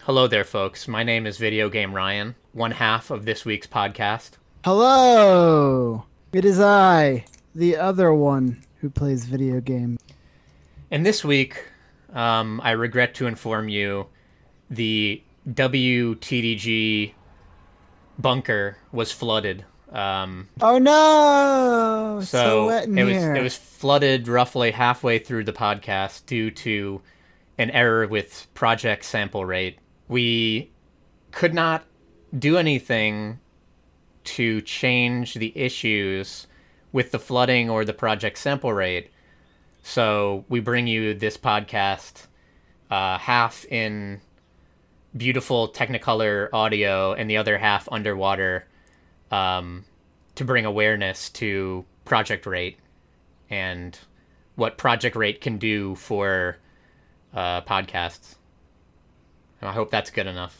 Hello there, folks. My name is Video Game Ryan, one half of this week's podcast. Hello! It is I, the other one who plays video games. And this week, I regret to inform you, the WTDG bunker was flooded. Oh no! So wet in here. It was flooded roughly halfway through the podcast due to an error with project sample rate. We could not do anything to change the issues with the flooding or the project sample rate. So we bring you this podcast half in beautiful Technicolor audio and the other half underwater to bring awareness to project rate and what project rate can do for podcasts. And I hope that's good enough.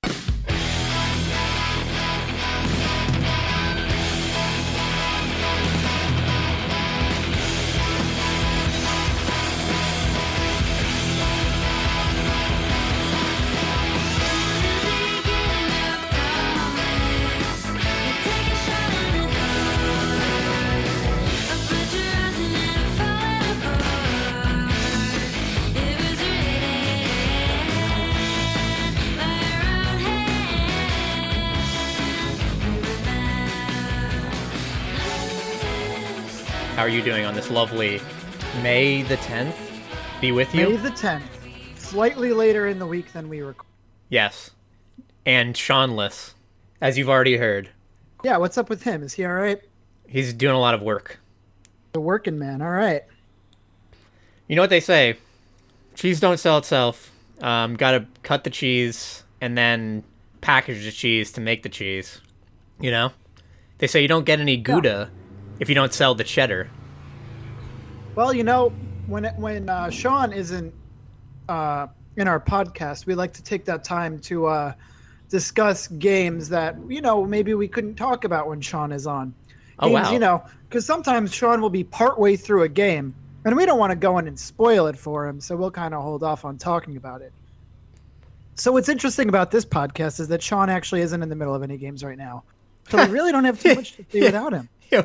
How are you doing on this lovely May the 10th? Be with you? May the 10th. Slightly later in the week than we record. Yes. And Seanless, as you've already heard. Yeah, what's up with him? Is he alright? He's doing a lot of work. The working man, alright. You know what they say? Cheese don't sell itself. Gotta cut the cheese and then package the cheese to make the cheese. You know? They say you don't get any Gouda if you don't sell the cheddar. Well, you know, when Sean isn't in our podcast, we like to take that time to discuss games that, you know, maybe we couldn't talk about when Sean is on. Oh, games, wow. You know, because sometimes Sean will be partway through a game, and we don't want to go in and spoil it for him, so we'll kind of hold off on talking about it. So what's interesting about this podcast is that Sean actually isn't in the middle of any games right now. So we really don't have too much to do without him. Yeah,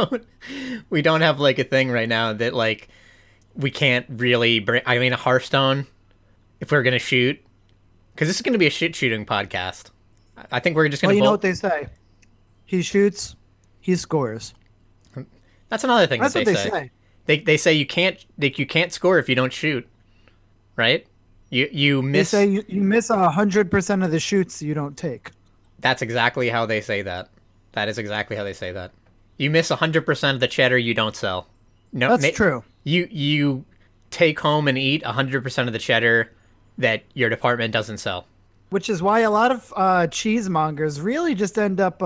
we don't have like a thing right now that like we can't really bring. I mean, a Hearthstone, if we're gonna shoot, because this is gonna be a shit shooting podcast. I think we're just gonna. Well, you know what they say: he shoots, he scores. That's another thing That's that what they say. They say you can't score if you don't shoot, right? You miss. They say you miss 100% of the shoots you don't take. That's exactly how they say that. That is exactly how they say that. You miss 100% of the cheddar you don't sell. No, that's true. You take home and eat 100% of the cheddar that your department doesn't sell. Which is why a lot of cheesemongers really just end up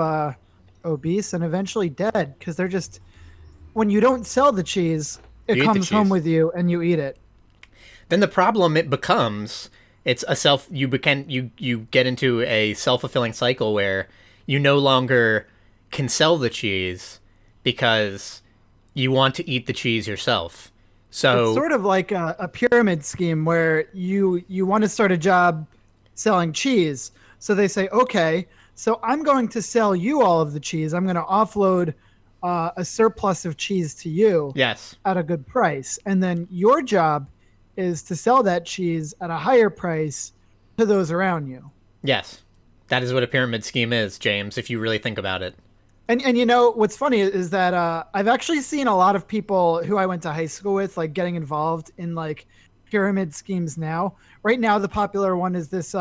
obese and eventually dead, because they're just, when you don't sell the cheese, it comes home with you and you eat it. Then the problem it becomes, it's a you get into a self-fulfilling cycle where you no longer can sell the cheese because you want to eat the cheese yourself. So it's sort of like a pyramid scheme where you want to start a job selling cheese. So they say, okay, so I'm going to sell you all of the cheese. I'm going to offload a surplus of cheese to you. Yes. At a good price. And then your job is to sell that cheese at a higher price to those around you. Yes. That is what a pyramid scheme is, James, if you really think about it. And you know, what's funny is that I've actually seen a lot of people who I went to high school with, like, getting involved in, like, pyramid schemes now. Right now, the popular one is this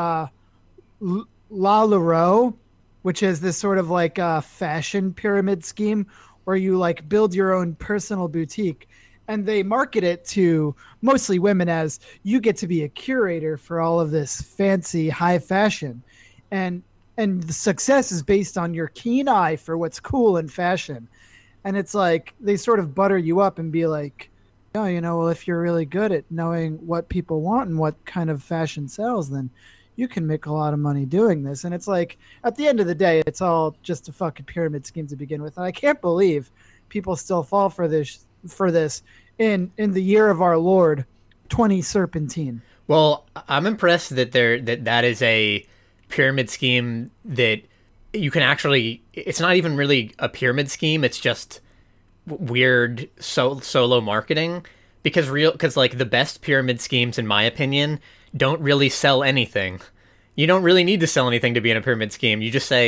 LuLaRoe, which is this sort of, like, fashion pyramid scheme where you, like, build your own personal boutique. And they market it to mostly women as you get to be a curator for all of this fancy high fashion. And the success is based on your keen eye for what's cool in fashion. And it's like they sort of butter you up and be like, oh, you know, well, if you're really good at knowing what people want and what kind of fashion sells, then you can make a lot of money doing this. And it's like, at the end of the day, it's all just a fucking pyramid scheme to begin with. And I can't believe people still fall for this in the year of our Lord 2017. Well, I'm impressed that that is a pyramid scheme that you can actually. It's not even really a pyramid scheme. It's just weird solo marketing because like the best pyramid schemes, in my opinion, don't really sell anything. You don't really need to sell anything to be in a pyramid scheme.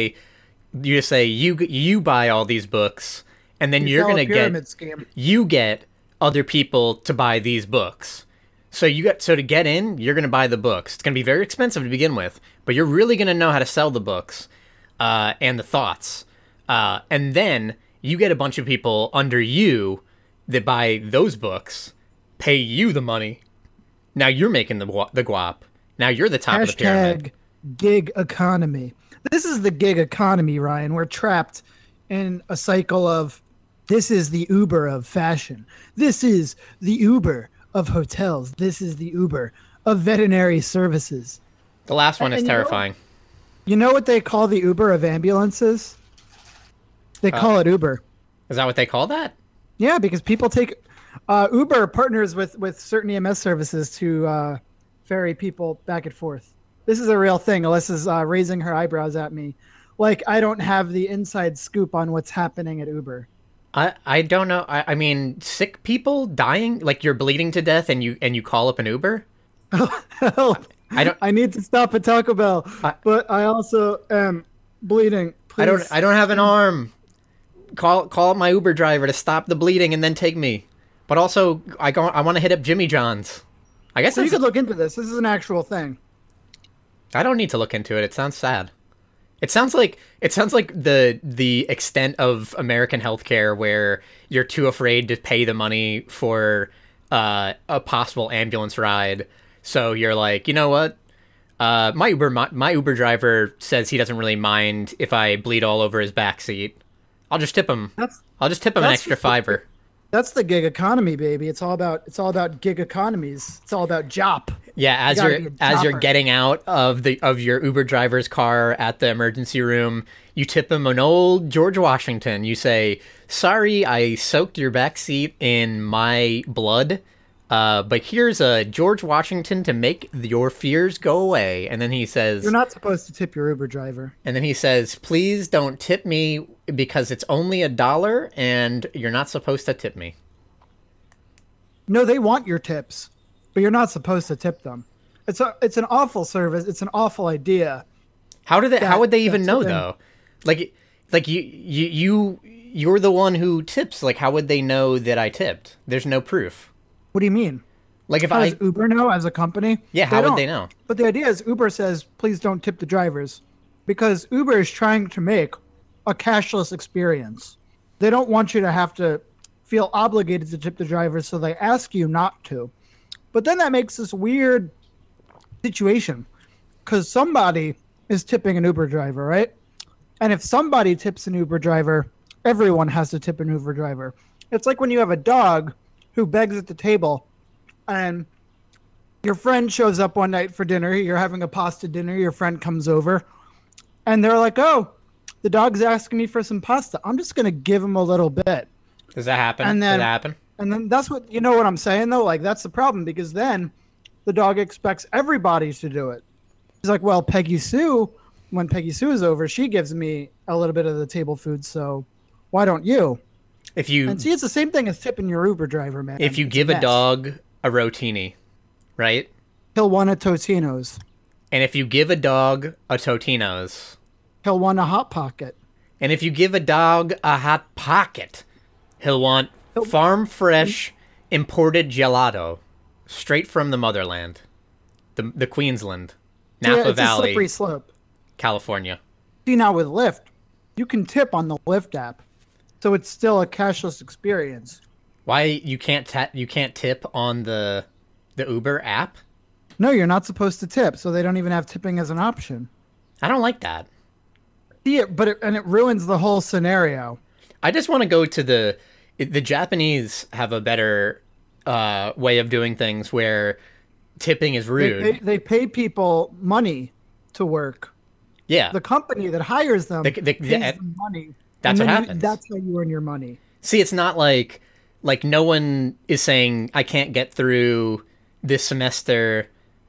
You you buy all these books, and then you're gonna get other people to buy these books. So to get in, you're gonna buy the books. It's gonna be very expensive to begin with, but you're really gonna know how to sell the books and the thoughts, and then you get a bunch of people under you that buy those books, pay you the money. Now you're making the guap. Now you're the top of the pyramid. Gig economy. This is the gig economy, Ryan. We're trapped in a cycle of this is the Uber of fashion. This is the Uber of hotels. This is the Uber of veterinary services. The last one is terrifying. You know what they call the Uber of ambulances? They call it Uber. Is that what they call that? Yeah, because people take Uber partners with certain EMS services to ferry people back and forth. This is a real thing. Alyssa's raising her eyebrows at me. Like, I don't have the inside scoop on what's happening at Uber. I don't know. I mean, sick people dying, like you're bleeding to death and you call up an Uber? Help. I need to stop at Taco Bell, but I also am bleeding. Please. I don't have an arm. Call my Uber driver to stop the bleeding and then take me. But also, I want to hit up Jimmy John's. I guess so. You could look into this. This is an actual thing. I don't need to look into it. It sounds sad. It sounds like the extent of American healthcare where you're too afraid to pay the money for a possible ambulance ride. So you're like, you know what? My Uber driver says he doesn't really mind if I bleed all over his backseat. I'll just tip him. I'll just tip him an extra $5. That's the gig economy, baby. It's all about gig economies. It's all about JOP. Yeah, as you're getting out of your Uber driver's car at the emergency room, you tip him an old George Washington. You say, "Sorry, I soaked your backseat in my blood, but here's a George Washington to make your fears go away." And then he says, "You're not supposed to tip your Uber driver." And then he says, "Please don't tip me because it's only $1, and you're not supposed to tip me." No, they want your tips, but you're not supposed to tip them. It's an awful service. It's an awful idea. How would they even know though? Like you're the one who tips. Like, how would they know that I tipped? There's no proof. What do you mean? Like, how does Uber know as a company? Yeah, how would they know? But the idea is Uber says, please don't tip the drivers, because Uber is trying to make a cashless experience. They don't want you to have to feel obligated to tip the drivers, so they ask you not to. But then that makes this weird situation, because somebody is tipping an Uber driver, right? And if somebody tips an Uber driver, everyone has to tip an Uber driver. It's like when you have a dog who begs at the table, and your friend shows up one night for dinner. You're having a pasta dinner. Your friend comes over, and they're like, "Oh, the dog's asking me for some pasta. I'm just going to give him a little bit." Does that happen? Does that happen? And then that's what, you know what I'm saying, though? Like, that's the problem, because then the dog expects everybody to do it. He's like, well, Peggy Sue, when Peggy Sue is over, she gives me a little bit of the table food, so why don't you? And see, it's the same thing as tipping your Uber driver, man. If you give a dog a rotini, right? He'll want a Totino's. And if you give a dog a Totino's, he'll want a Hot Pocket. And if you give a dog a Hot Pocket, he'll want farm fresh imported gelato, straight from the motherland, the Queensland, Napa Valley, a slippery slope, California. See, now with Lyft, you can tip on the Lyft app, so it's still a cashless experience. Why you can't tip on the Uber app? No, you're not supposed to tip, so they don't even have tipping as an option. I don't like that. Yeah, but it ruins the whole scenario. I just want to go to the Japanese have a better way of doing things where tipping is rude. They pay people money to work. Yeah. The company that hires them pays them money. That's what happens. That's how you earn your money. See, it's not like no one is saying, I can't get through this semester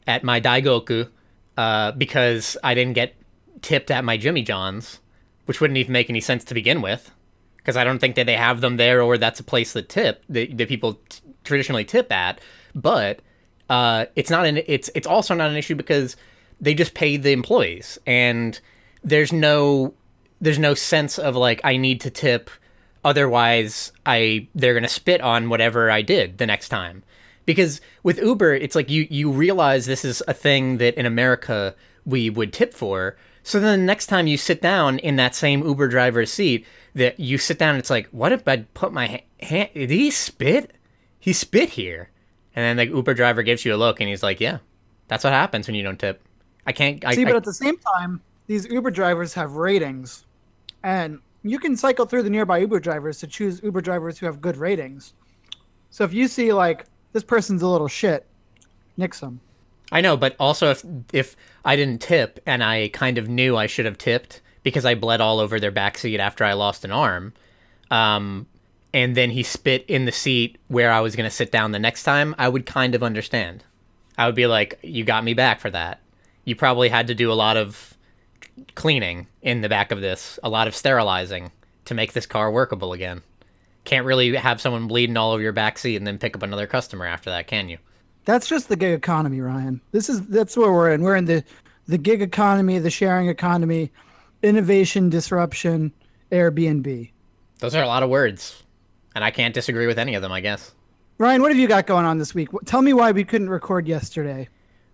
at my Daigoku because I didn't get tipped at my Jimmy John's, which wouldn't even make any sense to begin with, because I don't think that they have them there, or that's a place that that people traditionally tip at. But it's also not an issue because they just pay the employees, and there's no sense of like I need to tip, otherwise they're gonna spit on whatever I did the next time. Because with Uber, it's like you realize this is a thing that in America we would tip for. So then the next time you sit down in that same Uber driver's seat, that you sit down, it's like, what if I put my hand? Did he spit? He spit here. And then the Uber driver gives you a look, and he's like, yeah, that's what happens when you don't tip. But at the same time, these Uber drivers have ratings, and you can cycle through the nearby Uber drivers to choose Uber drivers who have good ratings. So if you see like this person's a little shit, nix them. I know, but also if I didn't tip and I kind of knew I should have tipped because I bled all over their backseat after I lost an arm, and then he spit in the seat where I was going to sit down the next time, I would kind of understand. I would be like, you got me back for that. You probably had to do a lot of cleaning in the back of this, a lot of sterilizing to make this car workable again. Can't really have someone bleeding all over your backseat and then pick up another customer after that, can you? That's just the gig economy, Ryan. That's where we're in. We're in the gig economy, the sharing economy, innovation, disruption, Airbnb. Those are a lot of words, and I can't disagree with any of them, I guess. Ryan, what have you got going on this week? Tell me why we couldn't record yesterday.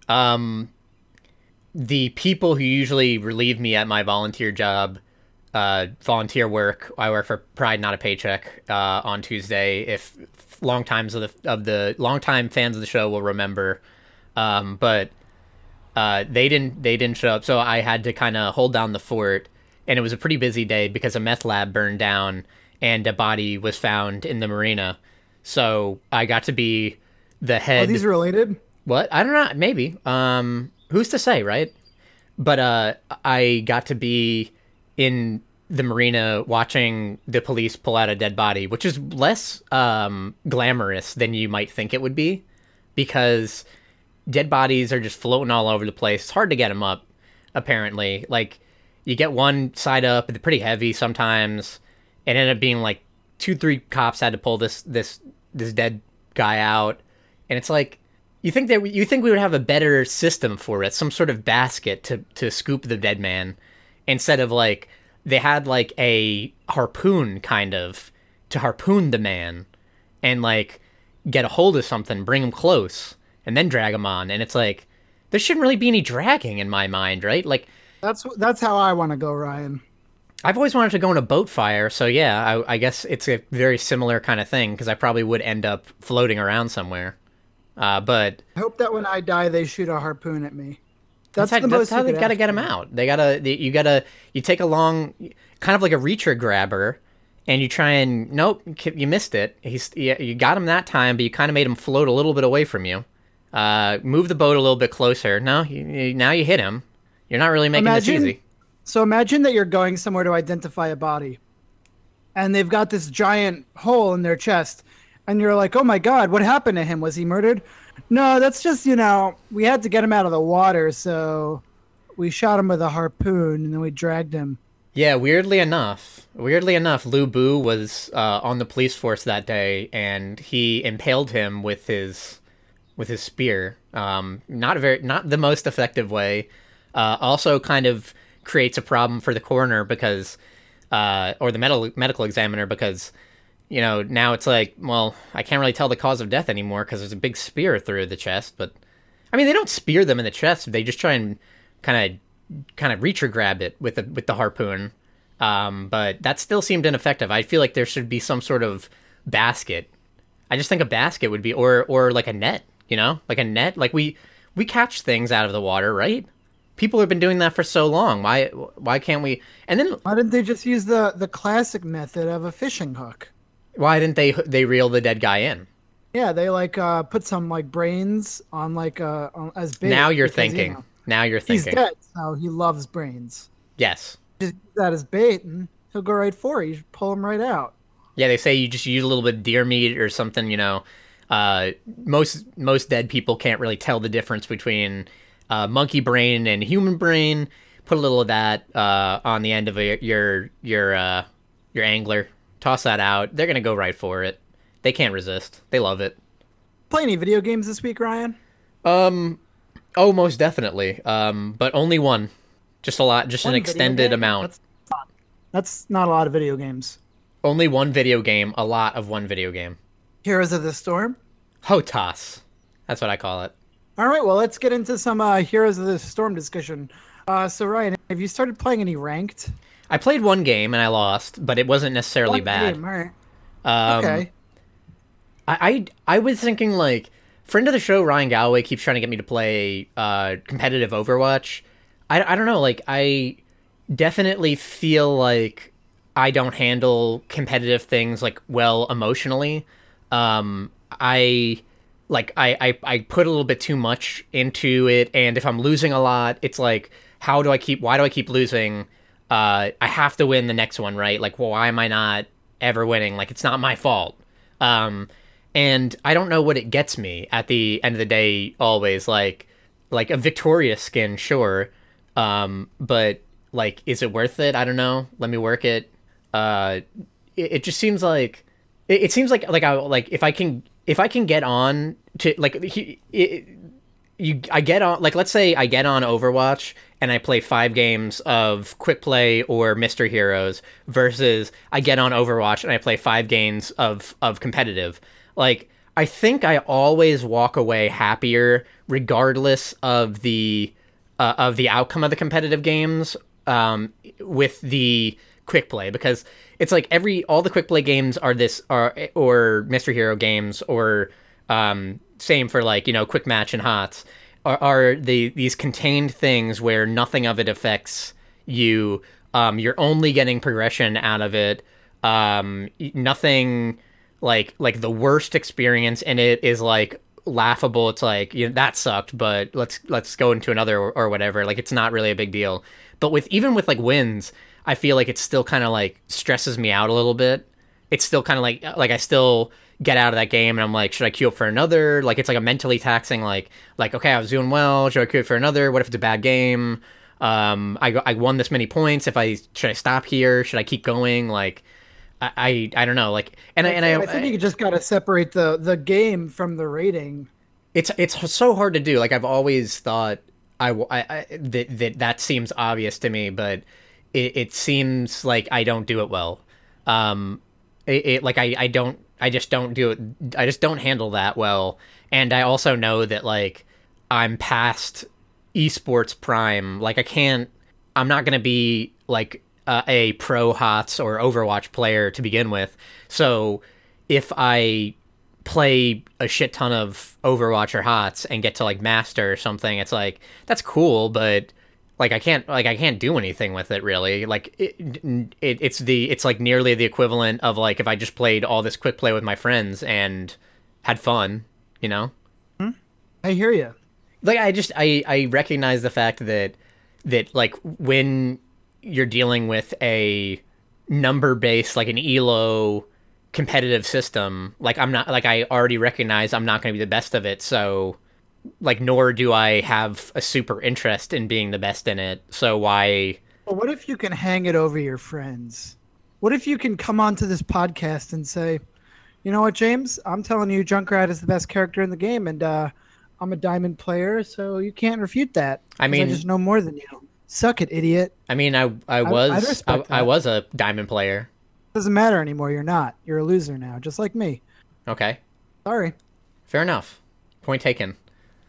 The people who usually relieve me at my volunteer job, volunteer work. I work for Pride Not a Paycheck on Tuesday. If longtime fans of the show will remember, but they didn't show up, so I had to kind of hold down the fort, and it was a pretty busy day because a meth lab burned down and a body was found in the marina. So I got to be the head. Are these related? What? I don't know. Maybe. Who's to say, right? But I got to be in the marina watching the police pull out a dead body, which is less glamorous than you might think it would be, because dead bodies are just floating all over the place. It's hard to get them up, apparently. Like, you get one side up, they're pretty heavy sometimes. It ended up being like 2-3 cops had to pull this dead guy out, and it's like, you think we would have a better system for it, some sort of basket to scoop the dead man, instead of like they had like a harpoon kind of to harpoon the man and like get a hold of something, bring him close, and then drag him on. And it's like, there shouldn't really be any dragging in my mind, right? Like that's how I want to go, Ryan. I've always wanted to go in a boat fire, so yeah, I guess it's a very similar kind of thing, because I probably would end up floating around somewhere. But I hope that when I die, they shoot a harpoon at me. That's how they gotta get them out. You take a long, kind of like a reacher grabber, and you try and, nope, you missed it. You got him that time, but you kind of made him float a little bit away from you. Move the boat a little bit closer. No, now you hit him. You're not really making this easy. So imagine that you're going somewhere to identify a body, and they've got this giant hole in their chest, and you're like, oh my God, what happened to him? Was he murdered? No, that's just, we had to get him out of the water, so we shot him with a harpoon, and then we dragged him. Yeah, weirdly enough, Lu Bu was on the police force that day, and he impaled him with his spear. Not the most effective way. Also kind of creates a problem for the coroner because, or the medical examiner, because, now it's like, well, I can't really tell the cause of death anymore because there's a big spear through the chest. But I mean, they don't spear them in the chest; they just try and kind of reach or grab it with the harpoon. But that still seemed ineffective. I feel like there should be some sort of basket. I just think a basket would be, or like a net. Like a net. Like we catch things out of the water, right? People have been doing that for so long. Why can't we? And then why didn't they just use the classic method of a fishing hook? Why didn't they reel the dead guy in? Yeah, they put some brains on as bait. Now you're thinking. He's dead, so he loves brains. Yes. Just use that as bait, and he'll go right for it. You just pull him right out. Yeah, they say you just use a little bit of deer meat or something, Most dead people can't really tell the difference between monkey brain and human brain. Put a little of that on the end of your angler. Toss that out. They're gonna go right for it. They can't resist. They love it. Play any video games this week, Ryan? Oh, most definitely. But only one. Just an extended amount. That's not a lot of video games. Only one video game. A lot of one video game. Heroes of the Storm? HOTAS. That's what I call it. All right, well, let's get into some Heroes of the Storm discussion. So, Ryan, have you started playing any ranked? I played one game and I lost, but it wasn't necessarily bad. Game, all right. Okay. I was thinking, like, friend of the show, Ryan Galloway, keeps trying to get me to play competitive Overwatch. I don't know, like, I definitely feel like I don't handle competitive things, like, well emotionally. I put a little bit too much into it, and if I'm losing a lot, it's like, why do I keep losing? I have to win the next one, right? Like, well, why am I not ever winning? Like, it's not my fault. And I don't know what it gets me at the end of the day, always. Like a victorious skin, sure. But, like, is it worth it? I don't know. Let me work it. It just seems like... It seems like if I can get on to, like, I get on, like, let's say I get on Overwatch and I play 5 games of Quick Play or Mr. Heroes versus I get on Overwatch and I play 5 games of competitive. Like, I think I always walk away happier regardless of the outcome of the competitive games with the Quick Play, because it's like all the Quick Play games or Mr. Hero games, or same for, like, you know, Quick Match and HOTS, are these contained things where nothing of it affects you. You're only getting progression out of it. Nothing, like the worst experience in it is, like, laughable. It's like, you know, that sucked, but let's go into another or whatever. Like, it's not really a big deal. But even with like wins, I feel like it still kind of, like, stresses me out a little bit. It's still kind of like I still get out of that game and I'm like, should I queue up for another? Like, it's like a mentally taxing, like, okay, I was doing well. Should I queue up for another? What if it's a bad game? I won this many points. Should I stop here? Should I keep going? Like, I don't know. Like, I think you just got to separate the game from the rating. It's so hard to do. Like, I've always thought that seems obvious to me, but it seems like I don't do it well. I just don't do it. I just don't handle that well. And I also know that, like, I'm past esports prime. Like, I'm not going to be, like, a pro HOTS or Overwatch player to begin with. So if I play a shit ton of Overwatch or HOTS and get to, like, master or something, it's like, that's cool, but, like, I can't do anything with it, really. Like, it's like nearly the equivalent of, like, if I just played all this Quick Play with my friends and had fun, you know? I hear you. Like, I recognize the fact that like, when you're dealing with a number-based, like, an ELO competitive system, like, I already recognize I'm not going to be the best of it, so, like, nor do I have a super interest in being the best in it, so why... Well, what if you can hang it over your friends? What if you can come onto this podcast and say, you know what, James? I'm telling you Junkrat is the best character in the game, and I'm a diamond player, so you can't refute that. I mean... I just know more than you. Suck it, idiot. I mean, I was a diamond player. Doesn't matter anymore. You're not. You're a loser now, just like me. Okay. Sorry. Fair enough. Point taken.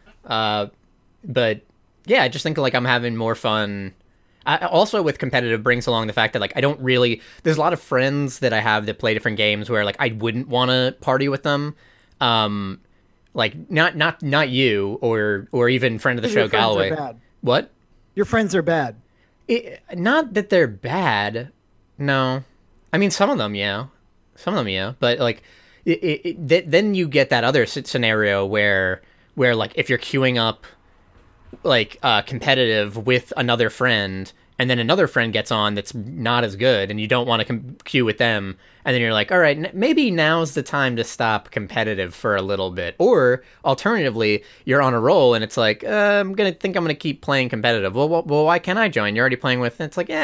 But yeah, I just think, like, I'm having more fun. Also, with competitive brings along the fact that, like, I don't really... There's a lot of friends that I have that play different games where, like, I wouldn't want to party with them. Like, not you or even friend of the show, Galloway. What? Your friends are bad. Not that they're bad. No. I mean, some of them, yeah. But, like, then you get that other scenario where, like, if you're queuing up competitive with another friend, and then another friend gets on that's not as good, and you don't want to queue with them, and then you're like, all right, maybe now's the time to stop competitive for a little bit. Or alternatively, you're on a roll, and it's like, I'm gonna keep playing competitive. Well, why can't I join? You're already playing with. And it's like,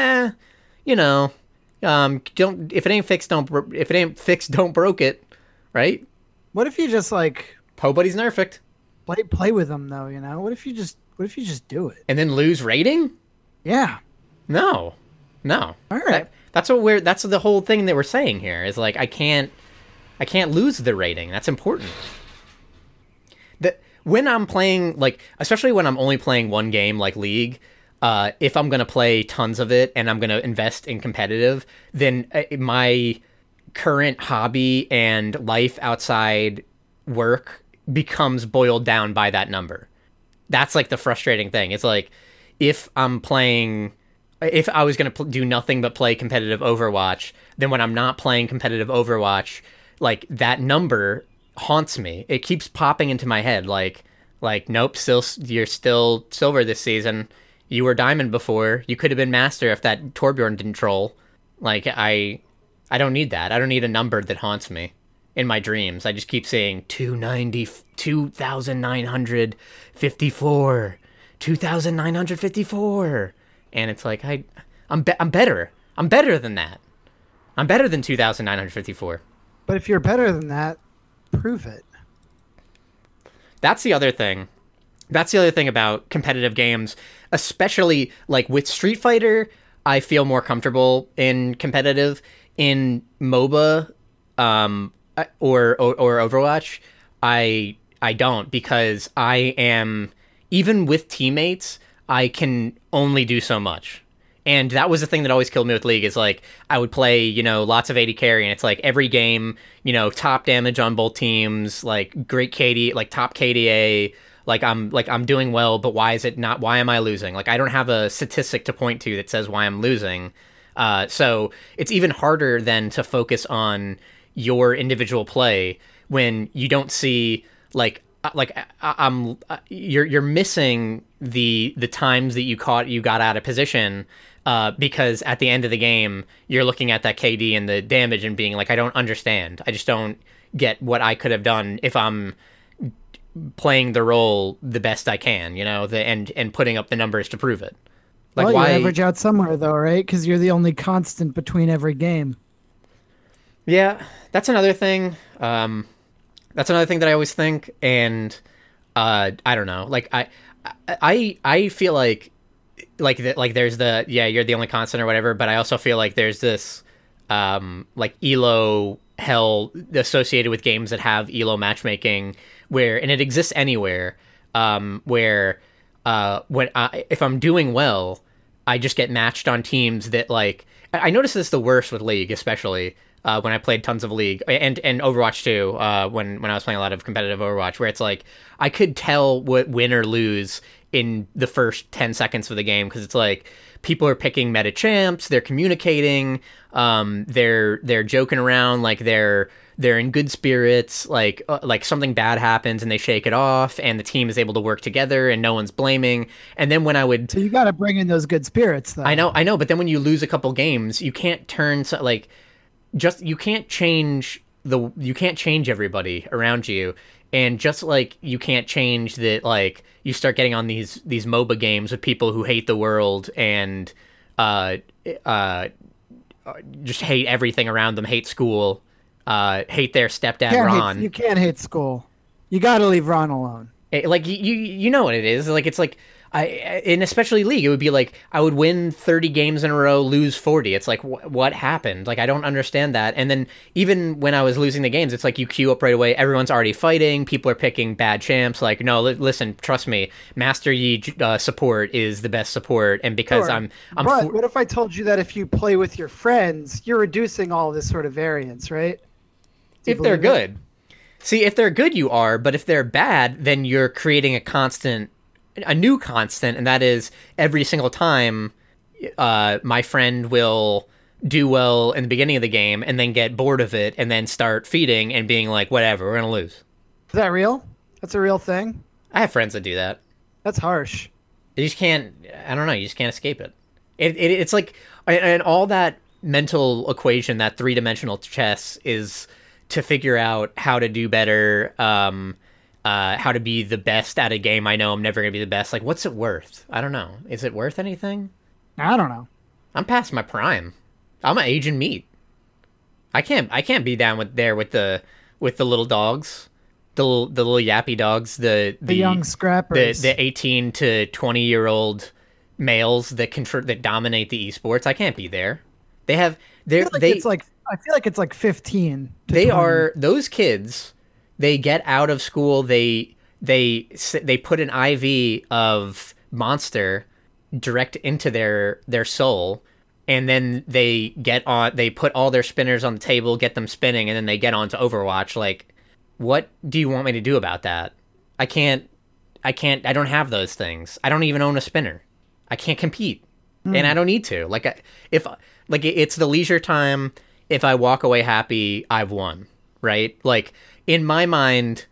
don't if it ain't fixed, don't broke it, right? What if you just like Po Buddy's Nerfect. play with them though? What if you just do it And then lose rating? Yeah. No. All right. That's the whole thing that we're saying here is like I can't lose the rating. That's important. When I'm playing, like, especially when I'm only playing one game like League, if I'm gonna play tons of it and I'm gonna invest in competitive, then my current hobby and life outside work becomes boiled down by that number. That's like the frustrating thing. It's like if I was going to do nothing but play competitive Overwatch, then when I'm not playing competitive Overwatch, like that number haunts me. It keeps popping into my head like nope, you're still silver this season. You were diamond before. You could have been master if that Torbjorn didn't troll. Like I don't need that. I don't need a number that haunts me in my dreams. I just keep saying 2,954, 2,954. And it's like, I'm better. I'm better than that. I'm better than 2,954. But if you're better than that, prove it. That's the other thing. That's the other thing about competitive games, especially like with Street Fighter. I feel more comfortable in competitive. In MOBA, or Overwatch, I don't, because I am, even with teammates, I can only do so much. And that was the thing that always killed me with League, is like I would play, lots of AD carry, and it's like every game, top damage on both teams, like great KD, like top KDA, like I'm doing well, but why am I losing? Like I don't have a statistic to point to that says why I'm losing. So it's even harder than to focus on your individual play when you don't see you're missing the times that you got out of position, because at the end of the game you're looking at that KD and the damage and being like, I don't understand. I just don't get what I could have done if I'm playing the role the best I can, and putting up the numbers to prove it. Like, you average out somewhere, though, right? Because you're the only constant between every game. Yeah, that's another thing. That's another thing that I always think, and I don't know. Like, I feel like there's you're the only constant or whatever, but I also feel like there's this elo hell associated with games that have elo matchmaking, and it exists anywhere, where if I'm doing well, I just get matched on teams that, like, I noticed this the worst with League, especially when I played tons of League and Overwatch too, when I was playing a lot of competitive Overwatch, where it's like I could tell what win or lose in the first 10 seconds of the game, because it's like people are picking meta champs, they're communicating, they're joking around, like they're in good spirits, like something bad happens and they shake it off, and the team is able to work together and no one's blaming. And then when so you got to bring in those good spirits, though. I know, but then when you lose a couple games, you can't you can't change everybody around you, and just like you can't change that, like you start getting on these MOBA games with people who hate the world and just hate everything around them, hate school, hate their stepdad Ron. You can't hate school. You got to leave Ron alone. Like you know what it is. Like it's like and especially League, it would be like I would win 30 games in a row, lose 40. It's like what happened? Like I don't understand that. And then even when I was losing the games, it's like you queue up right away. Everyone's already fighting. People are picking bad champs. Like no, listen, trust me. Master Yi support is the best support, and because sure. But what if I told you that if you play with your friends, you're reducing all this sort of variance, right? If they're good. See, if they're good, you are, but if they're bad, then you're creating a new constant, and that is every single time my friend will do well in the beginning of the game and then get bored of it and then start feeding and being like, whatever, we're going to lose. Is that real? That's a real thing? I have friends that do that. That's harsh. You just can't. I don't know. You just can't escape it. It's like, and all that mental equation, that 3-dimensional chess, is to figure out how to do better, how to be the best at a game. I know I'm never gonna be the best. Like, what's it worth? I don't know. Is it worth anything? I don't know. I'm past my prime. I'm an aging meat. I can't be down with the little dogs, the little yappy dogs, the young scrappers, the 18 to 20-year-old males that dominate the esports. I can't be there. I feel like it's like 15 to they 20. are those kids. They get out of school, they put an IV of Monster direct into their soul, and then they put all their spinners on the table, get them spinning, and then they get on to Overwatch. Like, what do you want me to do about that? I don't have those things. I don't even own a spinner. I can't compete. And I don't need to. It's the leisure time. If I walk away happy, I've won, right? Like, in my mind,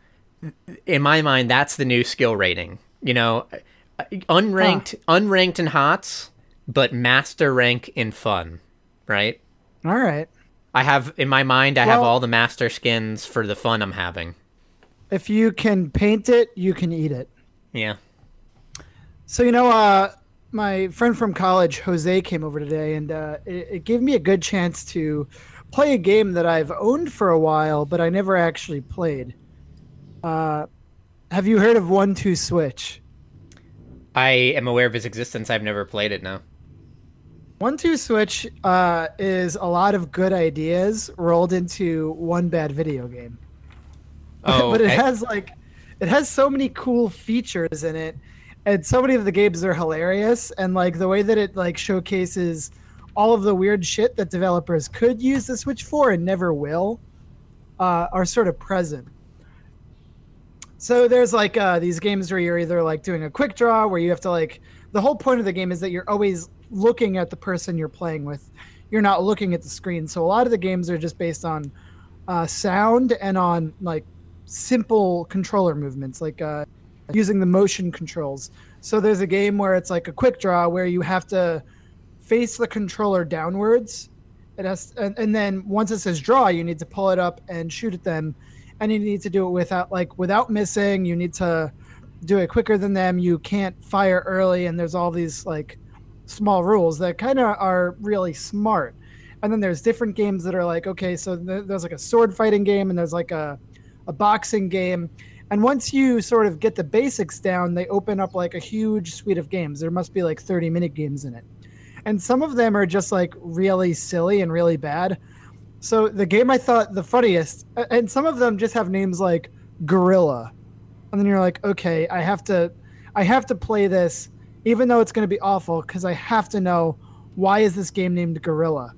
that's the new skill rating. You know, unranked in HOTS, but master rank in fun, right? All right. I have all the master skins for the fun I'm having. If you can paint it, you can eat it. Yeah. So, my friend from college, Jose, came over today, and it gave me a good chance to play a game that I've owned for a while, but I never actually played. Have you heard of 1-2 Switch? I am aware of its existence. I've never played it, no. 1-2 Switch is a lot of good ideas rolled into one bad video game. Oh, but it has so many cool features in it, and so many of the games are hilarious, and like the way that it like showcases all of the weird shit that developers could use the Switch for and never will are sort of present. So there's like these games where you're either like doing a quick draw where you have to like, the whole point of the game is that you're always looking at the person you're playing with. You're not looking at the screen. So a lot of the games are just based on sound and on like simple controller movements, like using the motion controls. So there's a game where it's like a quick draw where you have to face the controller downwards. It has, and then once it says draw, you need to pull it up and shoot at them, and you need to do it without missing. You need to do it quicker than them. You can't fire early, and there's all these like small rules that kind of are really smart. And then there's different games that are like, okay, so there's like a sword fighting game, and there's like a boxing game. And once you sort of get the basics down, they open up like a huge suite of games. There must be like 30 minute games in it. And some of them are just like really silly and really bad. So the game I thought the funniest, and some of them just have names like Gorilla. And then you're like, okay, I have to play this, even though it's going to be awful, because I have to know, why is this game named Gorilla?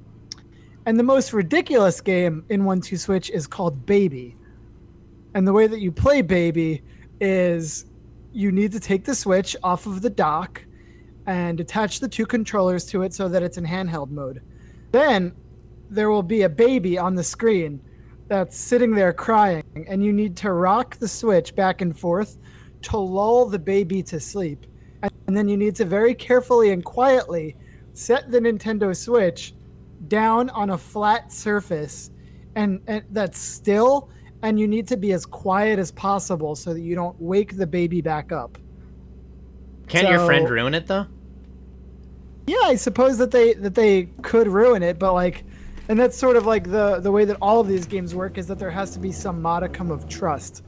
And the most ridiculous game in 1-2 Switch is called Baby. And the way that you play Baby is you need to take the Switch off of the dock and attach the two controllers to it so that it's in handheld mode. Then there will be a baby on the screen that's sitting there crying, and you need to rock the Switch back and forth to lull the baby to sleep. And then you need to very carefully and quietly set the Nintendo Switch down on a flat surface and that's still, and you need to be as quiet as possible so that you don't wake the baby back up. Can't your friend ruin it though? Yeah, I suppose that they could ruin it, but like, and that's sort of like the way that all of these games work, is that there has to be some modicum of trust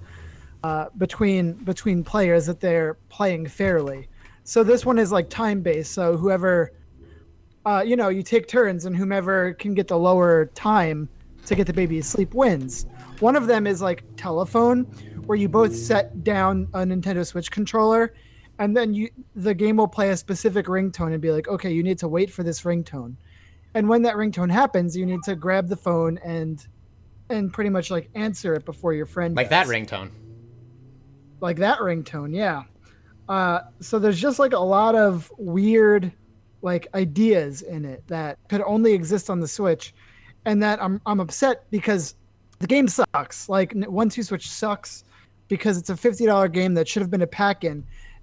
between players, that they're playing fairly. So this one is like time based. So whoever, you take turns, and whomever can get the lower time to get the baby to sleep wins. One of them is like telephone, where you both set down a Nintendo Switch controller, and then the game will play a specific ringtone and be like, okay, you need to wait for this ringtone. And when that ringtone happens, you need to grab the phone and pretty much like answer it before your friend like does. that ringtone. Like that ringtone, yeah. So there's just like a lot of weird like ideas in it that could only exist on the Switch, and that I'm upset because the game sucks. Like 1-2 Switch sucks because it's a $50 game that should have been a pack-in,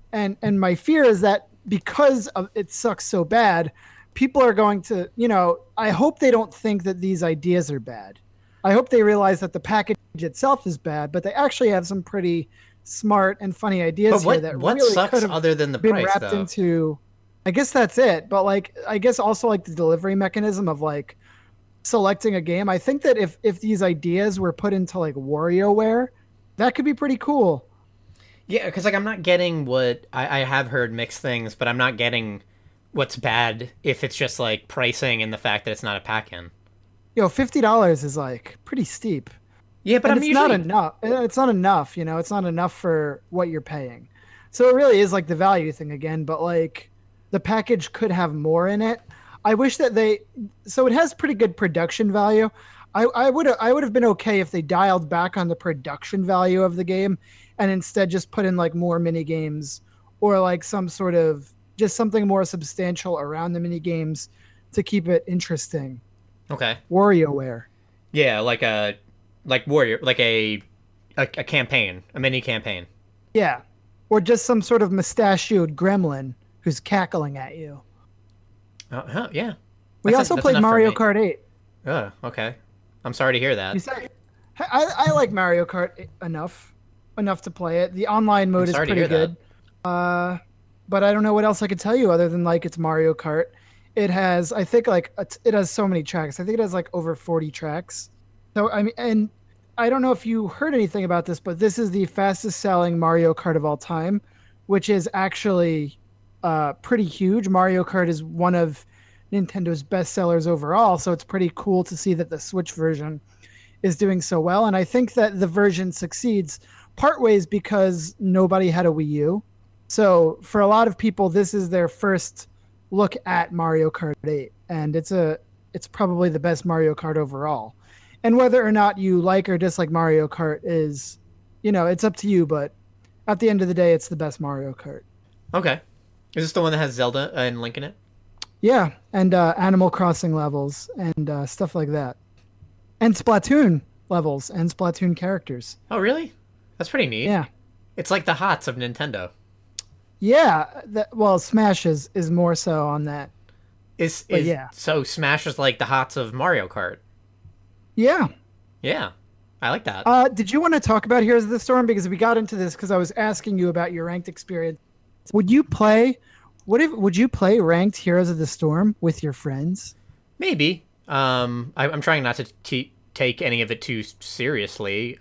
And my fear is that because of it sucks so bad, people are going to, I hope they don't think that these ideas are bad. I hope they realize that the package itself is bad, but they actually have some pretty smart and funny ideas here that what really sucks could have other than the been price, wrapped though? into. I guess that's it. But like, I guess also like the delivery mechanism of like selecting a game. I think that if these ideas were put into like WarioWare, that could be pretty cool. Yeah, because like I'm not getting what I have heard mixed things, but I'm not getting what's bad if it's just like pricing and the fact that it's not a pack-in. $50 is like pretty steep. Yeah, but And I'm it's usually not enough. It's not enough, it's not enough for what you're paying. So it really is like the value thing again, but like the package could have more in it. I wish that so it has pretty good production value. I would have been okay if they dialed back on the production value of the game and instead just put in like more mini games or like some sort of just something more substantial around the mini games to keep it interesting. okay. WarioWare. Yeah, like Warrior, like a campaign, a mini campaign. Yeah. Or just some sort of mustachioed gremlin who's cackling at you. Yeah. We also That's played enough for Mario me. Kart 8. Oh, okay. I'm sorry to hear that. You said I like Mario Kart enough to play it. The online I'm mode is sorry to pretty hear good. But I don't know what else I could tell you other than like it's Mario Kart. It has I think like it has so many tracks. I think it has like over 40 tracks. So I mean, and I don't know if you heard anything about this, but this is the fastest selling Mario Kart of all time, which is actually pretty huge. Mario Kart is one of Nintendo's best sellers overall, so it's pretty cool to see that the Switch version is doing so well. And I think that the version succeeds part ways because nobody had a Wii U. So for a lot of people, this is their first look at Mario Kart 8, and it's probably the best Mario Kart overall. And whether or not you like or dislike Mario Kart is, it's up to you. But at the end of the day, it's the best Mario Kart. Okay. Is this the one that has Zelda and Link in it? Yeah, and Animal Crossing levels and stuff like that, and Splatoon levels and Splatoon characters. Oh, really? That's pretty neat. Yeah, It's like the HOTS of Nintendo. yeah. Well, Smash is more so on that. Yeah, So Smash is like the HOTS of Mario Kart. yeah. Yeah. I like that. Did you want to talk about Heroes of the Storm because we got into this because I was asking you about your ranked experience? Would you play? Would you play ranked Heroes of the Storm with your friends? Maybe. I'm trying not to take any of it too seriously.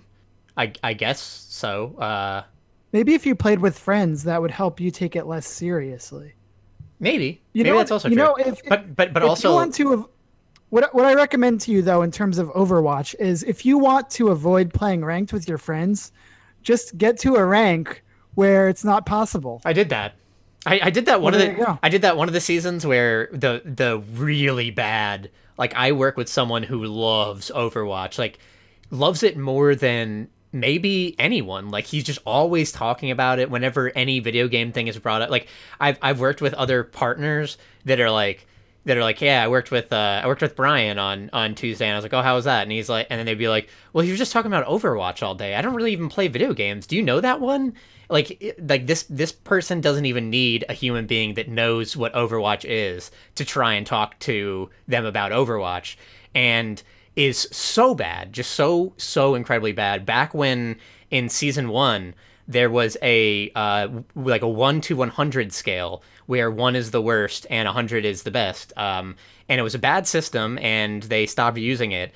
I guess so. Maybe if you played with friends, that would help you take it less seriously. Maybe. You Maybe know, that's also you true. know, if But if also you want to, what I recommend to you though, in terms of Overwatch, is if you want to avoid playing ranked with your friends, just get to a rank where it's not possible. I did that. I did that one Well, of there you go. I did that one of the seasons where the really bad, like I work with someone who loves Overwatch, like loves it more than maybe anyone. Like he's just always talking about it whenever any video game thing is brought up. Like I've worked with other partners that are like, yeah, I worked with Brian on Tuesday, and I was like, oh, how was that? And he's like, and then they'd be like, well, he was just talking about Overwatch all day. I don't really even play video games. Do you know that one? Like this person doesn't even need a human being that knows what Overwatch is to try and talk to them about Overwatch, and is so bad, just so incredibly bad. Back when in season 1 there was a like a 1 to 100 scale where 1 is the worst and 100 is the best. And it was a bad system, and they stopped using it,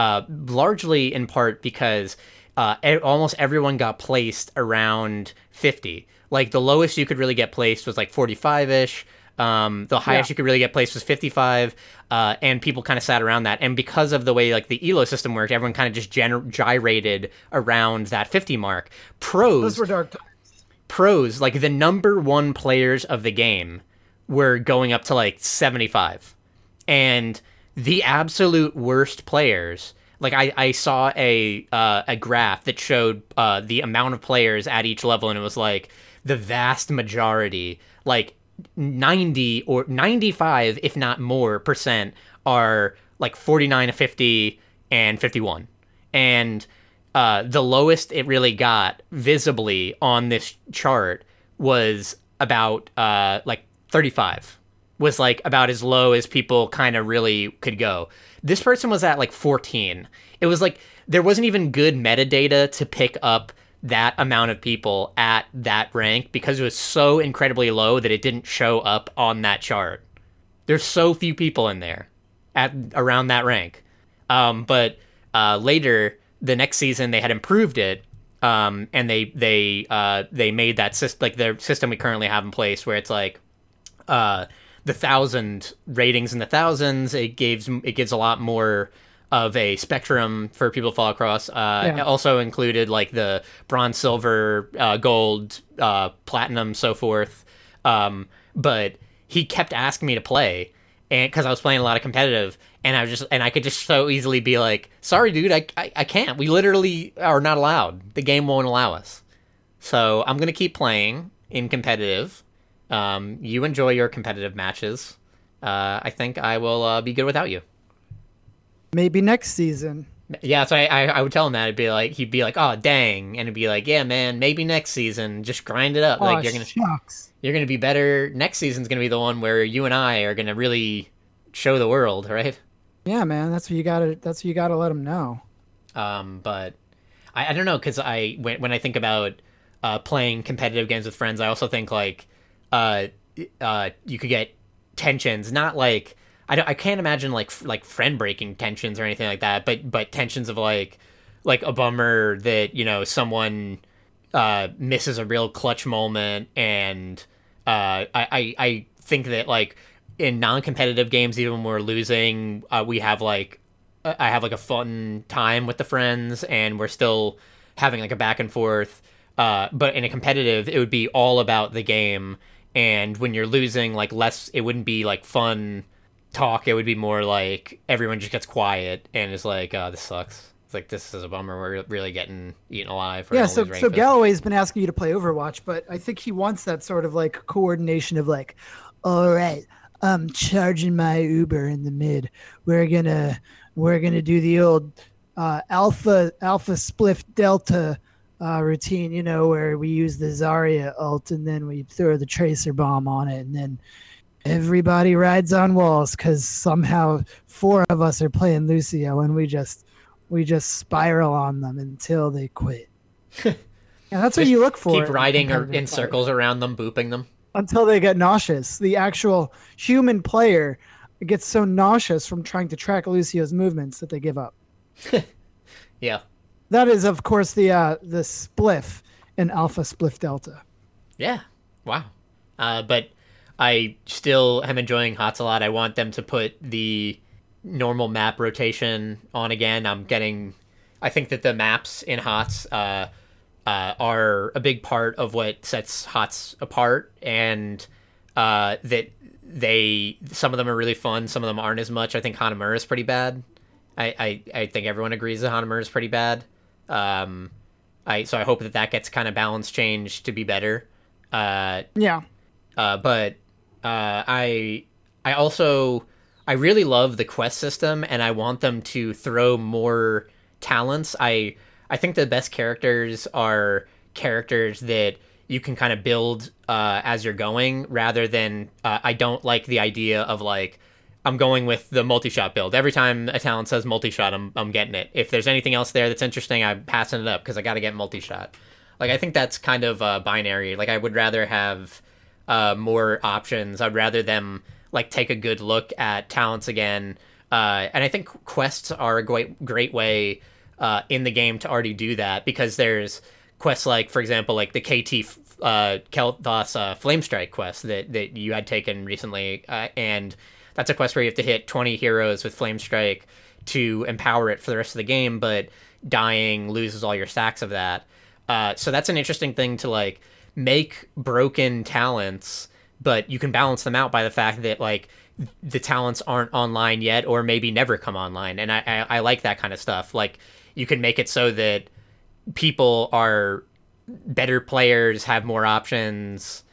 largely in part because almost everyone got placed around 50. Like the lowest you could really get placed was like 45-ish. The highest you could really get placed was 55, and people kind of sat around that. And because of the way like the elo system worked, everyone kind of just gyrated around that 50 mark. Those were dark Pros, like the number 1 players of the game, were going up to like 75, and the absolute worst players. Like I saw a graph that showed the amount of players at each level, and it was like the vast majority, like 90 or 95, if not more percent, are like 49 to 50 and 51. And the lowest it really got visibly on this chart was about like 35, was like about as low as people kind of really could go. This person was at like 14. It was like there wasn't even good metadata to pick up that amount of people at that rank because it was so incredibly low that it didn't show up on that chart. There's so few people in there at around that rank. But later, the next season, they had improved it, and they made that like the system we currently have in place, where it's like the 1,000 ratings in the thousands. It gives a lot more of a spectrum for people to fall across. It also included like the bronze, silver, gold, platinum, so forth. But he kept asking me to play, and because I was playing a lot of competitive, and I could just so easily be like, sorry, dude, I can't. We literally are not allowed. The game won't allow us. So I'm gonna keep playing in competitive. You enjoy your competitive matches. I think I will be good without you. Maybe next season. Yeah, so I would tell him that. He'd be like, oh dang, and it'd be like, yeah, man, maybe next season, just grind it up. Oh, Like shucks. you're gonna be better. Next season's gonna be the one where you and I are gonna really show the world, right? Yeah, man, that's what you gotta let them know. But I don't know, because when I think about playing competitive games with friends, I also think like you could get tensions, not like I can't imagine like friend breaking tensions or anything like that, but tensions of like a bummer that, you know, someone misses a real clutch moment, and I think that like in non-competitive games, even when we're losing, we have like I have like a fun time with the friends, and we're still having like a back and forth. But in a competitive, it would be all about the game, and when you're losing, like less, it wouldn't be like fun talk. It would be more like everyone just gets quiet and is like, oh, this sucks. It's like, this is a bummer. We're really getting eaten alive. Yeah, so Galloway's been asking you to play Overwatch, but I think he wants that sort of like coordination of like, all right, I'm charging my Uber in the mid. We're gonna do the old alpha spliff delta routine, you know, where we use the Zarya ult and then we throw the tracer bomb on it, and then everybody rides on walls because somehow 4 of us are playing Lucio, and we just spiral on them until they quit. Yeah, that's what you look for. Keep riding in circles around them, booping them until they get nauseous. The actual human player gets so nauseous from trying to track Lucio's movements that they give up. Yeah. That is, of course, the spliff in Alpha Spliff Delta. Yeah. Wow. But I still am enjoying HOTS a lot. I want them to put the normal map rotation on again. I think that the maps in HOTS are a big part of what sets HOTS apart, and that some of them are really fun, some of them aren't as much. I think Hanamura is pretty bad. I think everyone agrees that Hanamura is pretty bad. So I hope that gets kind of balance changed to be better. Yeah. But I really love the quest system, and I want them to throw more talents. I think the best characters are characters that you can kind of build as you're going, rather than I don't like the idea of like, I'm going with the multi-shot build. Every time a talent says multi-shot, I'm getting it. If there's anything else there that's interesting, I'm passing it up because I got to get multi-shot. Like, I think that's kind of binary. Like, I would rather have more options. I'd rather them like take a good look at talents again. And I think quests are a great way in the game to already do that, because there's quests like, for example, like the KT Kel'Thas Flame Strike quest that you had taken recently, and that's a quest where you have to hit 20 heroes with Flame Strike to empower it for the rest of the game, but dying loses all your stacks of that. So that's an interesting thing to like make broken talents, but you can balance them out by the fact that like the talents aren't online yet, or maybe never come online. And I like that kind of stuff. Like, you can make it so that people are better players, have more options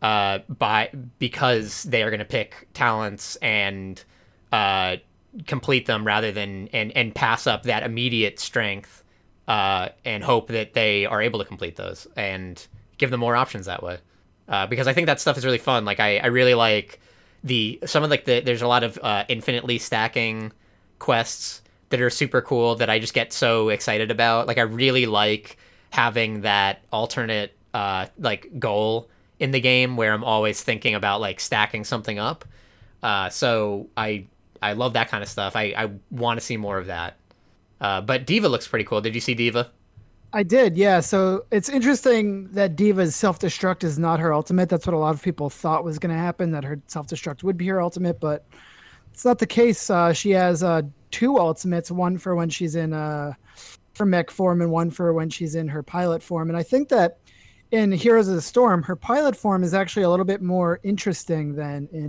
because they are going to pick talents and complete them, rather than and pass up that immediate strength and hope that they are able to complete those, and give them more options that way. because I think that stuff is really fun. Like I really like some of like there's a lot of infinitely stacking quests that are super cool that I just get so excited about. Like I really like having that alternate like goal in the game where I'm always thinking about like stacking something up. So I love that kind of stuff. I want to see more of that. But D.Va looks pretty cool. Did you see D.Va? I did, yeah. So it's interesting that Diva's self-destruct is not her ultimate. That's what a lot of people thought was going to happen, that her self-destruct would be her ultimate, but it's not the case. She has two ultimates, one for when she's in for mech form and one for when she's in her pilot form. And I think that in Heroes of the Storm, her pilot form is actually a little bit more interesting than in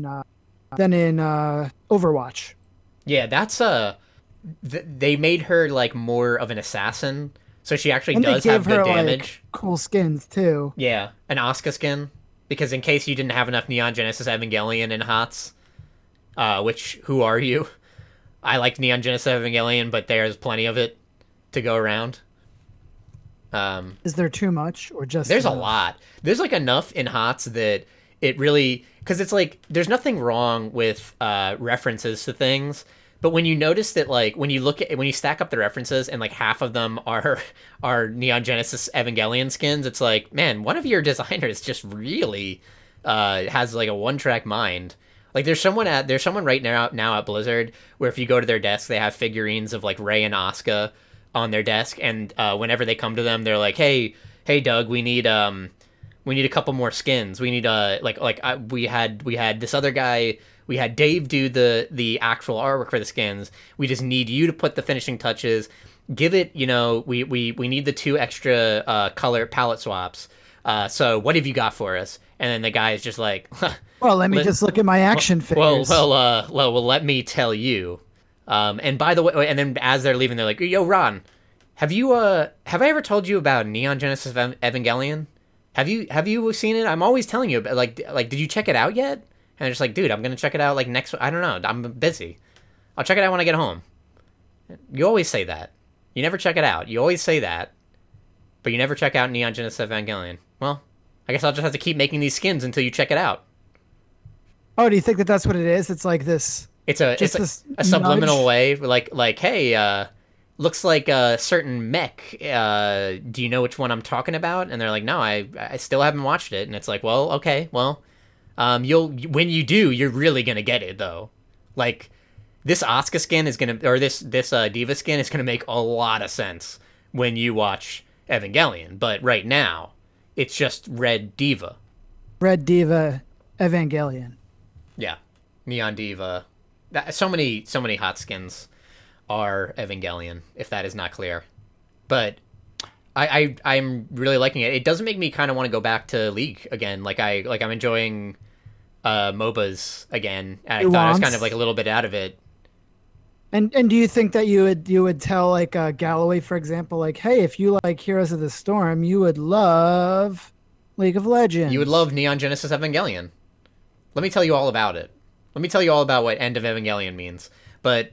Overwatch. Yeah, that's they made her like more of an assassin, so she actually And does they have gave her good damage. like cool skins too. Yeah, an Asuka skin, because in case you didn't have enough Neon Genesis Evangelion in HOTS, which who are you? I like Neon Genesis Evangelion, but there's plenty of it to go around. Is there too much or just There's a enough? lot. There's like enough in HOTS that it really, because it's like there's nothing wrong with references to things, but when you notice that like when you stack up the references and like half of them are Neon Genesis Evangelion skins, it's like, man, one of your designers just really has like a one-track mind. Like there's someone right now at Blizzard where if you go to their desk they have figurines of like Rey and Asuka on their desk, and whenever they come to them they're like, hey Doug, we need a couple more skins. We need we had this other guy. We had Dave do the actual artwork for the skins. We just need you to put the finishing touches. Give it, we need the 2 extra color palette swaps. So what have you got for us? And then the guy is just like, Well, let me just look at my action figures. well, let me tell you. And by the way, and then as they're leaving, they're like, yo, Ron, have I ever told you about Neon Genesis Evangelion? Have you seen it? I'm always telling you about, like did you check it out yet? And they're just like, dude, I'm gonna check it out like next. I don't know. I'm busy. I'll check it out when I get home. You always say that. You never check it out. You always say that, but you never check out Neon Genesis Evangelion. Well, I guess I'll just have to keep making these skins until you check it out. Oh, do you think that that's what it is? It's like this. It's this a subliminal nudge? way, like hey, looks like a certain mech. Do you know which one I'm talking about? And they're like, no, I still haven't watched it. And it's like, well, okay, well, when you do, you're really gonna get it though. Like this Asuka skin is gonna, or this D.Va skin is gonna make a lot of sense when you watch Evangelion. But right now, it's just Red D.Va. Red D.Va Evangelion. Yeah, Neon D.Va. So many hot skins are Evangelion, if that is not clear. But I'm really liking it. It doesn't make me kind of want to go back to League again. I'm enjoying MOBAs again. I thought I was kind of like a little bit out of it. And do you think that you would tell like Galloway, for example, like, hey, if you like Heroes of the Storm, you would love League of Legends. You would love Neon Genesis Evangelion. Let me tell you all about it. Let me tell you all about what End of Evangelion means. But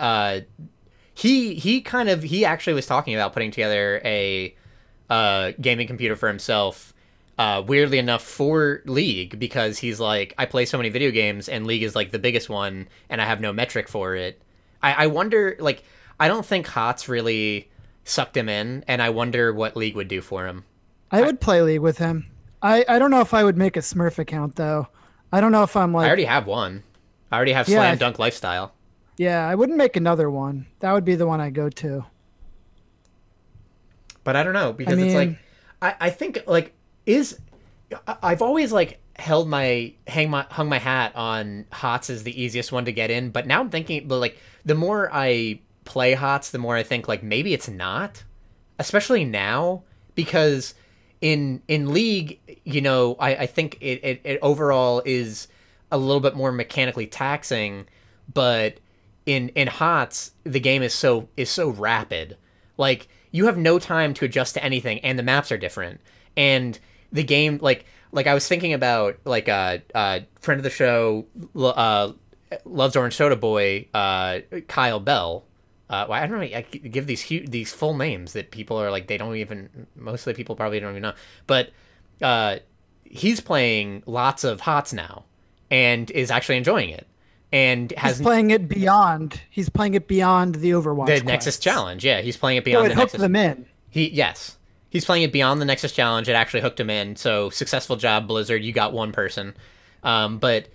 he actually was talking about putting together a gaming computer for himself. Weirdly enough, for League, because he's like, I play so many video games, and League is like the biggest one, and I have no metric for it. I wonder, like, I don't think HOTS really sucked him in, and I wonder what League would do for him. I would play League with him. I don't know if I would make a Smurf account though. I don't know if I'm like. I already have one. I already have Slam Dunk Lifestyle. Yeah, I wouldn't make another one. That would be the one I go to. But I don't know, because it's like, I think like I've always like hung my hat on HOTS as the easiest one to get in, but now I'm thinking, but like the more I play HOTS, the more I think like maybe it's not, especially now, because in League, I think it overall is a little bit more mechanically taxing, but in HOTS the game is so rapid. Like you have no time to adjust to anything, and the maps are different, and the game like I was thinking about like friend of the show, loves Orange Soda Boy, Kyle Bell. I don't know. I give these full names that people are like, they don't even. Most of the people probably don't even know. But he's playing lots of HOTS now and is actually enjoying it and has he's playing it beyond the Overwatch the Nexus quests. challenge. Yeah, he's playing it So beyond it the hooked Nexus. them in. He's playing it beyond the Nexus challenge. It actually hooked him in. So successful job, Blizzard. You got one person. But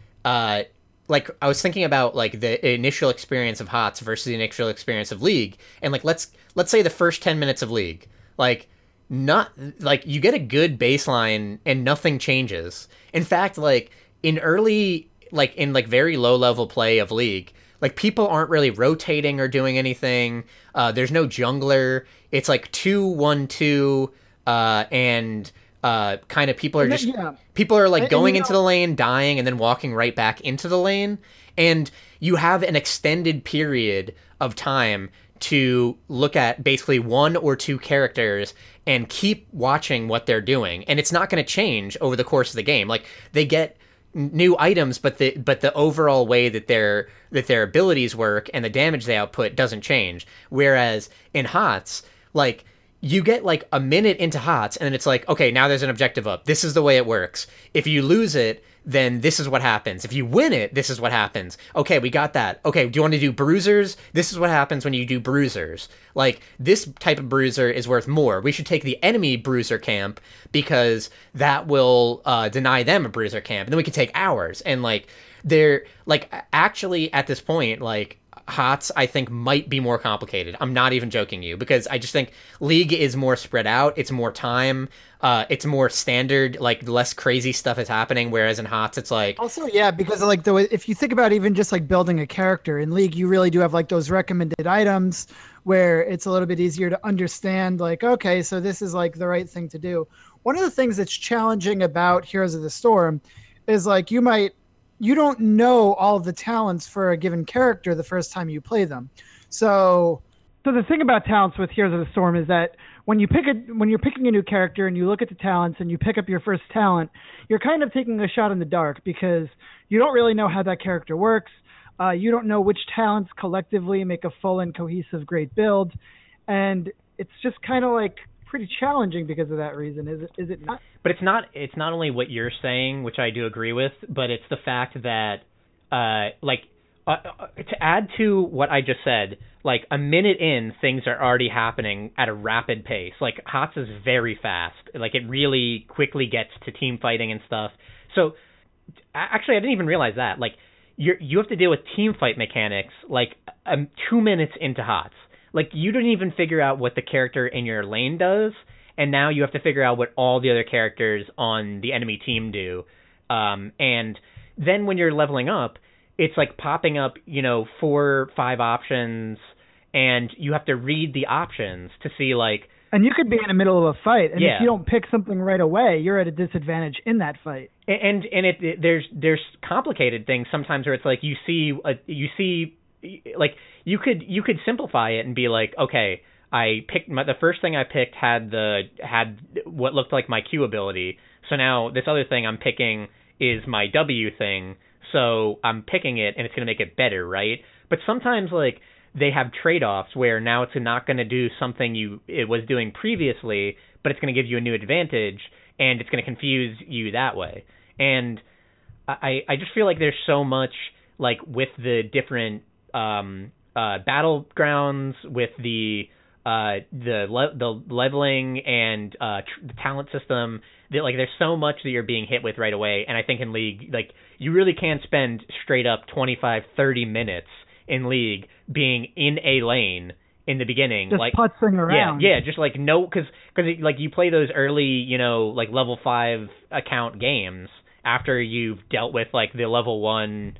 like I was thinking about like the initial experience of HOTS versus the initial experience of League, and like let's say the first 10 minutes of League, like not like you get a good baseline and nothing changes. In fact, like in early like in like very low level play of League, like people aren't really rotating or doing anything. There's no jungler. It's like 2-1-2 and kind of people are just people are like going into the lane, dying, and then walking right back into the lane, and you have an extended period of time to look at basically one or two characters and keep watching what they're doing, and it's not going to change over the course of the game. Like they get new items, but the overall way that their abilities work and the damage they output doesn't change. Whereas in HOTS, like you get like a minute into HOTS and then it's like, okay, now there's an objective up. This is the way it works. If you lose it, then this is what happens. If you win it, this is what happens. Okay, we got that. Okay, do you want to do bruisers? This is what happens when you do bruisers. Like, this type of bruiser is worth more. We should take the enemy bruiser camp because that will deny them a bruiser camp. And then we can take ours. And, like, they're, like, actually at this point, like, HOTS, I think, might be more complicated. I'm not even joking you, because I just think League is more spread out. It's more time. It's more standard, like less crazy stuff is happening. Whereas in HOTS, it's like also, yeah, because like the way, if you think about even just like building a character in League, you really do have like those recommended items where it's a little bit easier to understand. Like, okay, so this is like the right thing to do. One of the things that's challenging about Heroes of the Storm is like you don't know all of the talents for a given character the first time you play them. So the thing about talents with Heroes of the Storm is that when you're picking a new character and you look at the talents and you pick up your first talent, you're kind of taking a shot in the dark because you don't really know how that character works. You don't know which talents collectively make a full and cohesive great build, and it's just kind of like pretty challenging because of that reason. Is it not? But it's not only what you're saying, which I do agree with, but it's the fact that to add to what I just said, like a minute in, things are already happening at a rapid pace. Like HOTS is very fast. Like it really quickly gets to team fighting and stuff. So actually, I didn't even realize that. Like you have to deal with team fight mechanics like 2 minutes into HOTS. Like you don't even figure out what the character in your lane does, and now you have to figure out what all the other characters on the enemy team do. And then when you're leveling up, it's like popping up, 4 or 5 options, and you have to read the options to see like. And you could be in the middle of a fight, and if you don't pick something right away, you're at a disadvantage in that fight. And there's complicated things sometimes where it's like you see like you could simplify it and be like, okay, I picked the first thing I picked had what looked like my Q ability, so now this other thing I'm picking is my W thing. So I'm picking it, and it's going to make it better, right? But sometimes, like, they have trade-offs where now it's not going to do something it was doing previously, but it's going to give you a new advantage, and it's going to confuse you that way. And I just feel like there's so much, like, with the different battlegrounds, with the leveling and the talent system, that like there's so much that you're being hit with right away. And I think in League, like you really can spend straight up 25-30 minutes in League being in a lane in the beginning, just like putzing around. Yeah, just like because like you play those early, like level 5 account games after you've dealt with like the level 1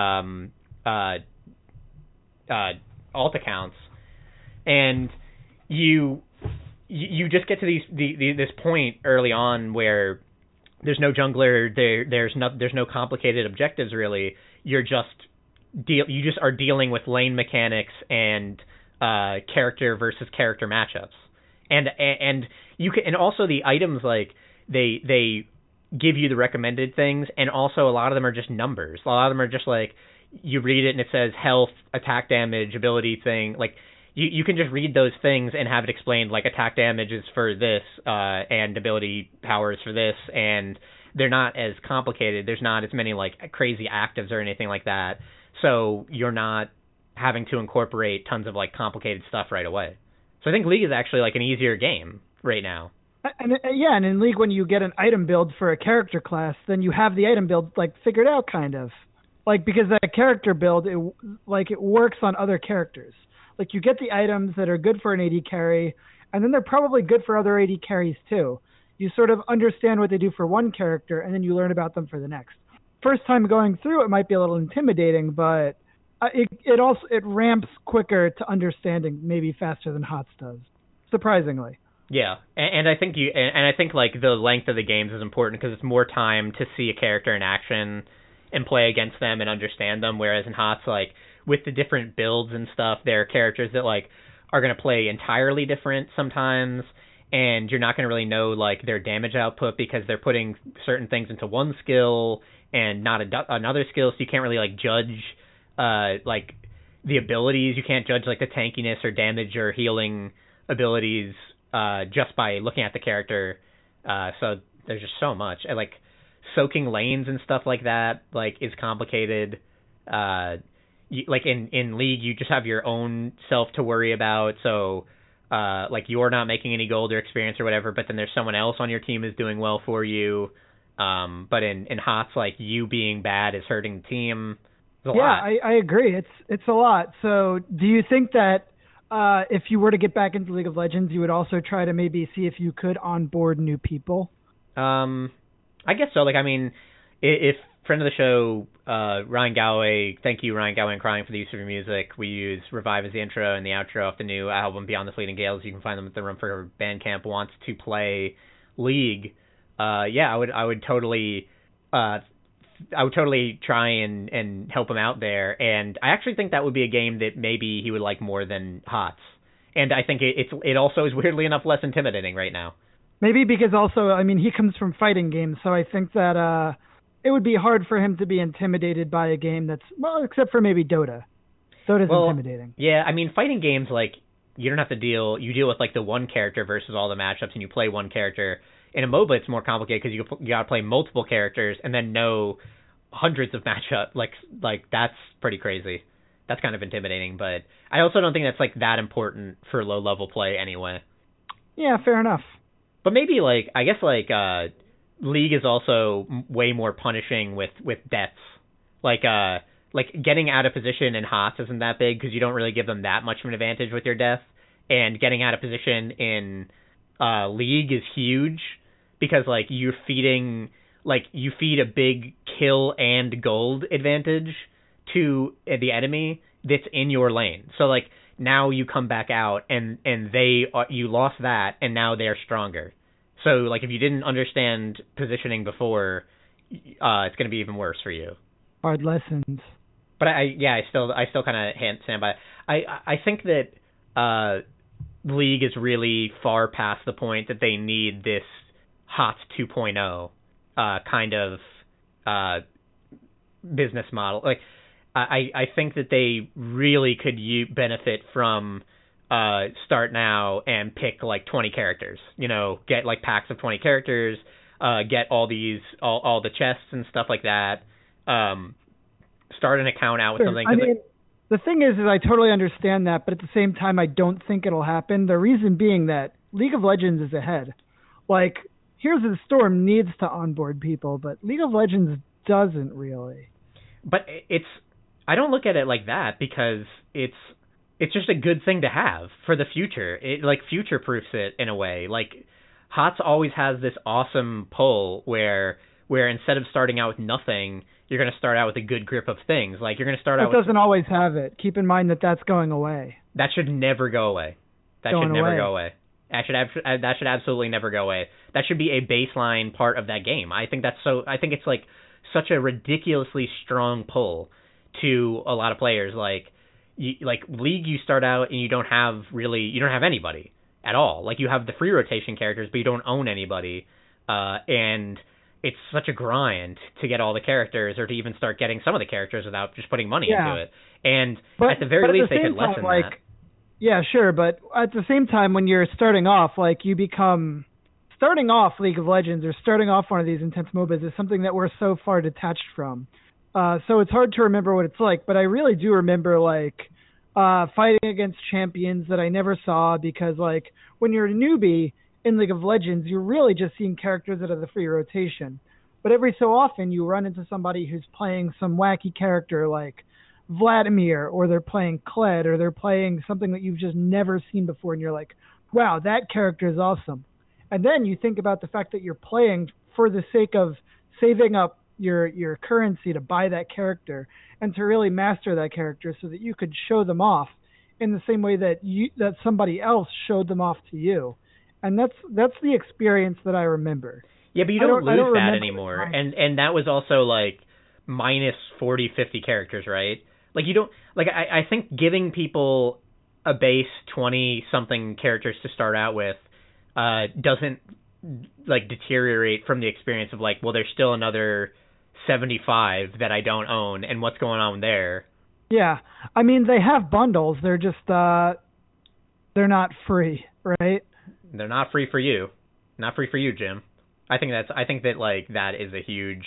alt accounts, and you just get to this point early on where there's no jungler, there's no complicated objectives really. You just are dealing with lane mechanics and character versus character matchups, and you can, and also the items, like they give you the recommended things, and also a lot of them are just numbers. A lot of them are just like you read it and it says health, attack damage, ability thing. Like you can just read those things and have it explained, like attack damage is for this, and ability powers for this, and they're not as complicated. There's not as many like crazy actives or anything like that. So you're not having to incorporate tons of like complicated stuff right away. So I think League is actually like an easier game right now. And in League, when you get an item build for a character class, then you have the item build like figured out, kind of, like, because that character build, it works on other characters. Like, you get the items that are good for an AD carry, and then they're probably good for other AD carries too. You sort of understand what they do for one character, and then you learn about them for the next. First time going through, it might be a little intimidating, but it ramps quicker to understanding, maybe faster than HOTS does, surprisingly. Yeah, and I think I think like the length of the games is important because it's more time to see a character in action and play against them and understand them. Whereas in HOTS, like with the different builds and stuff, there are characters that like are going to play entirely different sometimes, and you're not going to really know like their damage output because they're putting certain things into one skill and not another skill, so you can't really like judge like the abilities. You can't judge like the tankiness or damage or healing abilities just by looking at the character. So there's just so much. And, like soaking lanes and stuff like that like is complicated. Like in League, you just have your own self to worry about. So like you're not making any gold or experience or whatever, but then there's someone else on your team is doing well for you. But in HOTS, like you being bad is hurting the team. I agree. It's a lot. So do you think that if you were to get back into League of Legends, you would also try to maybe see if you could onboard new people? I guess so. Like, I mean, if friend of the show, Ryan Galloway, thank you, Ryan Galloway and Crying, for the use of your music. We use Revive as the intro and the outro of the new album, Beyond the Fleeting Gales. You can find them at the Room for Bandcamp. Wants to play League. I would totally try and help him out there. And I actually think that would be a game that maybe he would like more than HOTS. And I think it also is weirdly enough less intimidating right now. Maybe because also, I mean, he comes from fighting games, so I think that it would be hard for him to be intimidated by a game that's, well, except for maybe Dota. Dota's intimidating. Yeah, I mean, fighting games, like, you don't have to deal with, like, the one character versus all the matchups, and you play one character. In a MOBA, it's more complicated because you got to play multiple characters and then know hundreds of matchups. Like that's pretty crazy. That's kind of intimidating, but I also don't think that's, like, that important for low-level play anyway. Yeah, fair enough. But maybe, like, I guess, like, League is also way more punishing with deaths. Like getting out of position in HOTS isn't that big because you don't really give them that much of an advantage with your death. And getting out of position in League is huge because, like, you feed a big kill and gold advantage to the enemy that's in your lane. So, like, now you come back out and you lost that and now they're stronger. So, like, if you didn't understand positioning before, it's going to be even worse for you. Hard lessons. But I still kind of stand by it. I think that League is really far past the point that they need this HOTS 2.0 kind of business model. Like, I think that they really could benefit from start now and pick like 20 characters, get like packs of 20 characters, get all the chests and stuff like that. Start an account out with something. I mean, the thing is I totally understand that, but at the same time, I don't think it'll happen. The reason being that League of Legends is ahead. Like, Heroes of the Storm needs to onboard people, but League of Legends doesn't really. But I don't look at it like that because it's just a good thing to have for the future. It, like, future-proofs it in a way. Like, HOTS always has this awesome pull where instead of starting out with nothing, you're going to start out with a good grip of things. Like, you're going to start out with... It doesn't always have it. Keep in mind that that's going away. That should never go away. That should never go away. That should absolutely never go away. That should be a baseline part of that game. I think it's, like, such a ridiculously strong pull to a lot of players. Like League, you start out and you don't have anybody at all. Like, you have the free rotation characters, but you don't own anybody. And it's such a grind to get all the characters or to even start getting some of the characters without just putting money into it. And at the very least, they could lessen that. Yeah, sure, but at the same time, when you're starting off, like you become starting off League of Legends or starting off one of these intense MOBAs is something that we're so far detached from. So it's hard to remember what it's like, but I really do remember like fighting against champions that I never saw because like when you're a newbie in League of Legends, you're really just seeing characters that are the free rotation. But every so often you run into somebody who's playing some wacky character like Vladimir, or they're playing Kled, or they're playing something that you've just never seen before, and you're like, wow, that character is awesome. And then you think about the fact that you're playing for the sake of saving up your currency to buy that character and to really master that character so that you could show them off in the same way that somebody else showed them off to you. And that's the experience that I remember. Yeah, but you don't lose that remember anymore. And that was also like minus 40, 50 characters, right? Like you don't like I think giving people a base 20 something characters to start out with doesn't like deteriorate from the experience of like, well, there's still another 75 that I don't own, and what's going on there? Yeah. I mean, they have bundles. They're just they're not free, right? They're not free for you. Not free for you, Jim. I think that like that is a huge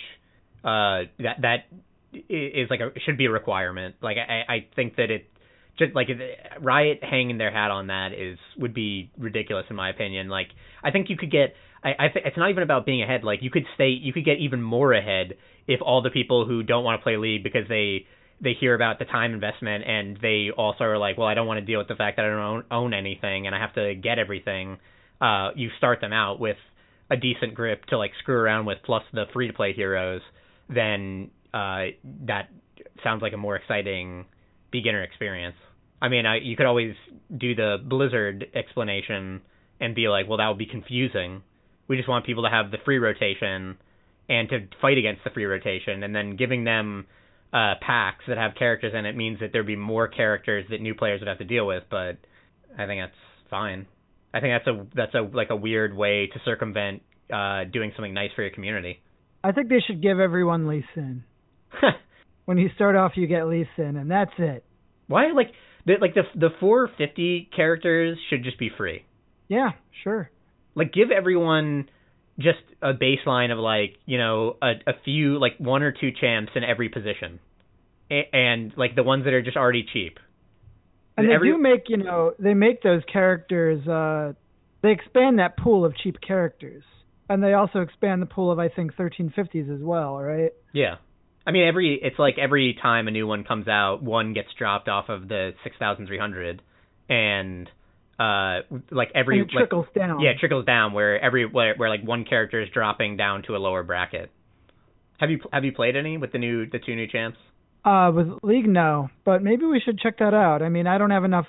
that is like should be a requirement. Like I think that it just like Riot hanging their hat on that would be ridiculous in my opinion. Like I think you could get I think it's not even about being ahead. Like you could get even more ahead if all the people who don't want to play League because they hear about the time investment and they also are like, well, I don't want to deal with the fact that I don't own anything and I have to get everything. You start them out with a decent grip to like screw around with plus the free to play heroes, then that sounds like a more exciting beginner experience. I mean, you could always do the Blizzard explanation and be like, well, that would be confusing. We just want people to have the free rotation and to fight against the free rotation, and then giving them packs that have characters in it means that there'd be more characters that new players would have to deal with. But I think that's fine. I think that's a weird way to circumvent doing something nice for your community. I think they should give everyone Lee Sin. When you start off, you get Lee Sin, and that's it. Why the 450 characters should just be free? Yeah, sure. Like give everyone just a baseline of like, you know, a few like one or two champs in every position, and like the ones that are just already cheap. And they do make, you know, they make those characters, they expand that pool of cheap characters. And they also expand the pool of, I think, 1350s as well, right? Yeah. I mean, it's like every time a new one comes out, one gets dropped off of the 6,300. And, like every... And it trickles down. Yeah, it trickles down where like one character is dropping down to a lower bracket. Have you played any with the two new champs? With League, no, but maybe we should check that out. I mean, I don't have enough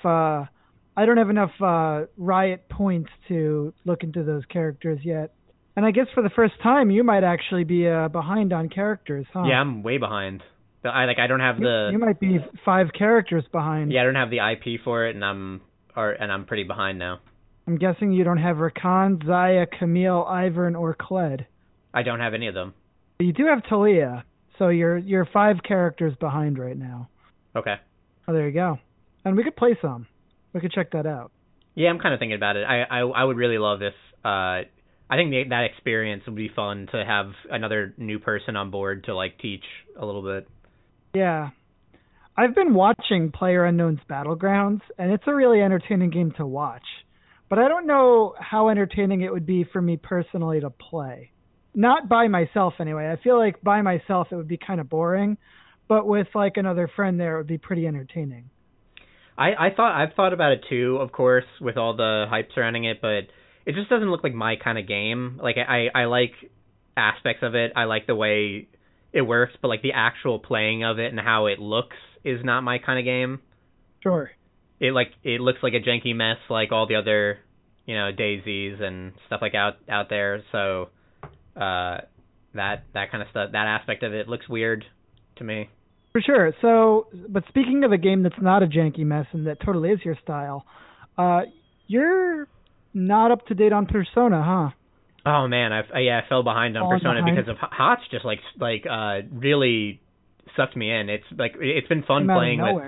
Riot points to look into those characters yet. And I guess for the first time, you might actually be behind on characters, huh? Yeah, I'm way behind. I don't have the. You might be 5 characters behind. Yeah, I don't have the IP for it, and I'm pretty behind now. I'm guessing you don't have Rakan, Xayah, Camille, Ivern, or Kled. I don't have any of them. You do have Talia. So you're 5 characters behind right now. Okay. Oh, there you go. And we could play some. We could check that out. Yeah, I'm kind of thinking about it. I would really love if I think that experience would be fun to have another new person on board to like teach a little bit. Yeah. I've been watching PlayerUnknown's Battlegrounds, and it's a really entertaining game to watch. But I don't know how entertaining it would be for me personally to play. Not by myself, anyway. I feel like by myself it would be kind of boring, but with like another friend there, it would be pretty entertaining. I've thought about it too, of course, with all the hype surrounding it, but it just doesn't look like my kind of game. Like I like aspects of it. I like the way it works, but like the actual playing of it and how it looks is not my kind of game. Sure. It looks like a janky mess, like all the other, you know, daisies and stuff like out there. So. That kind of stuff, that aspect of it looks weird to me. For sure. So, but speaking of a game that's not a janky mess and that totally is your style, you're not up to date on Persona, huh? Oh man, I fell behind on Persona because of HOTS just like really sucked me in. It's like it's been fun playing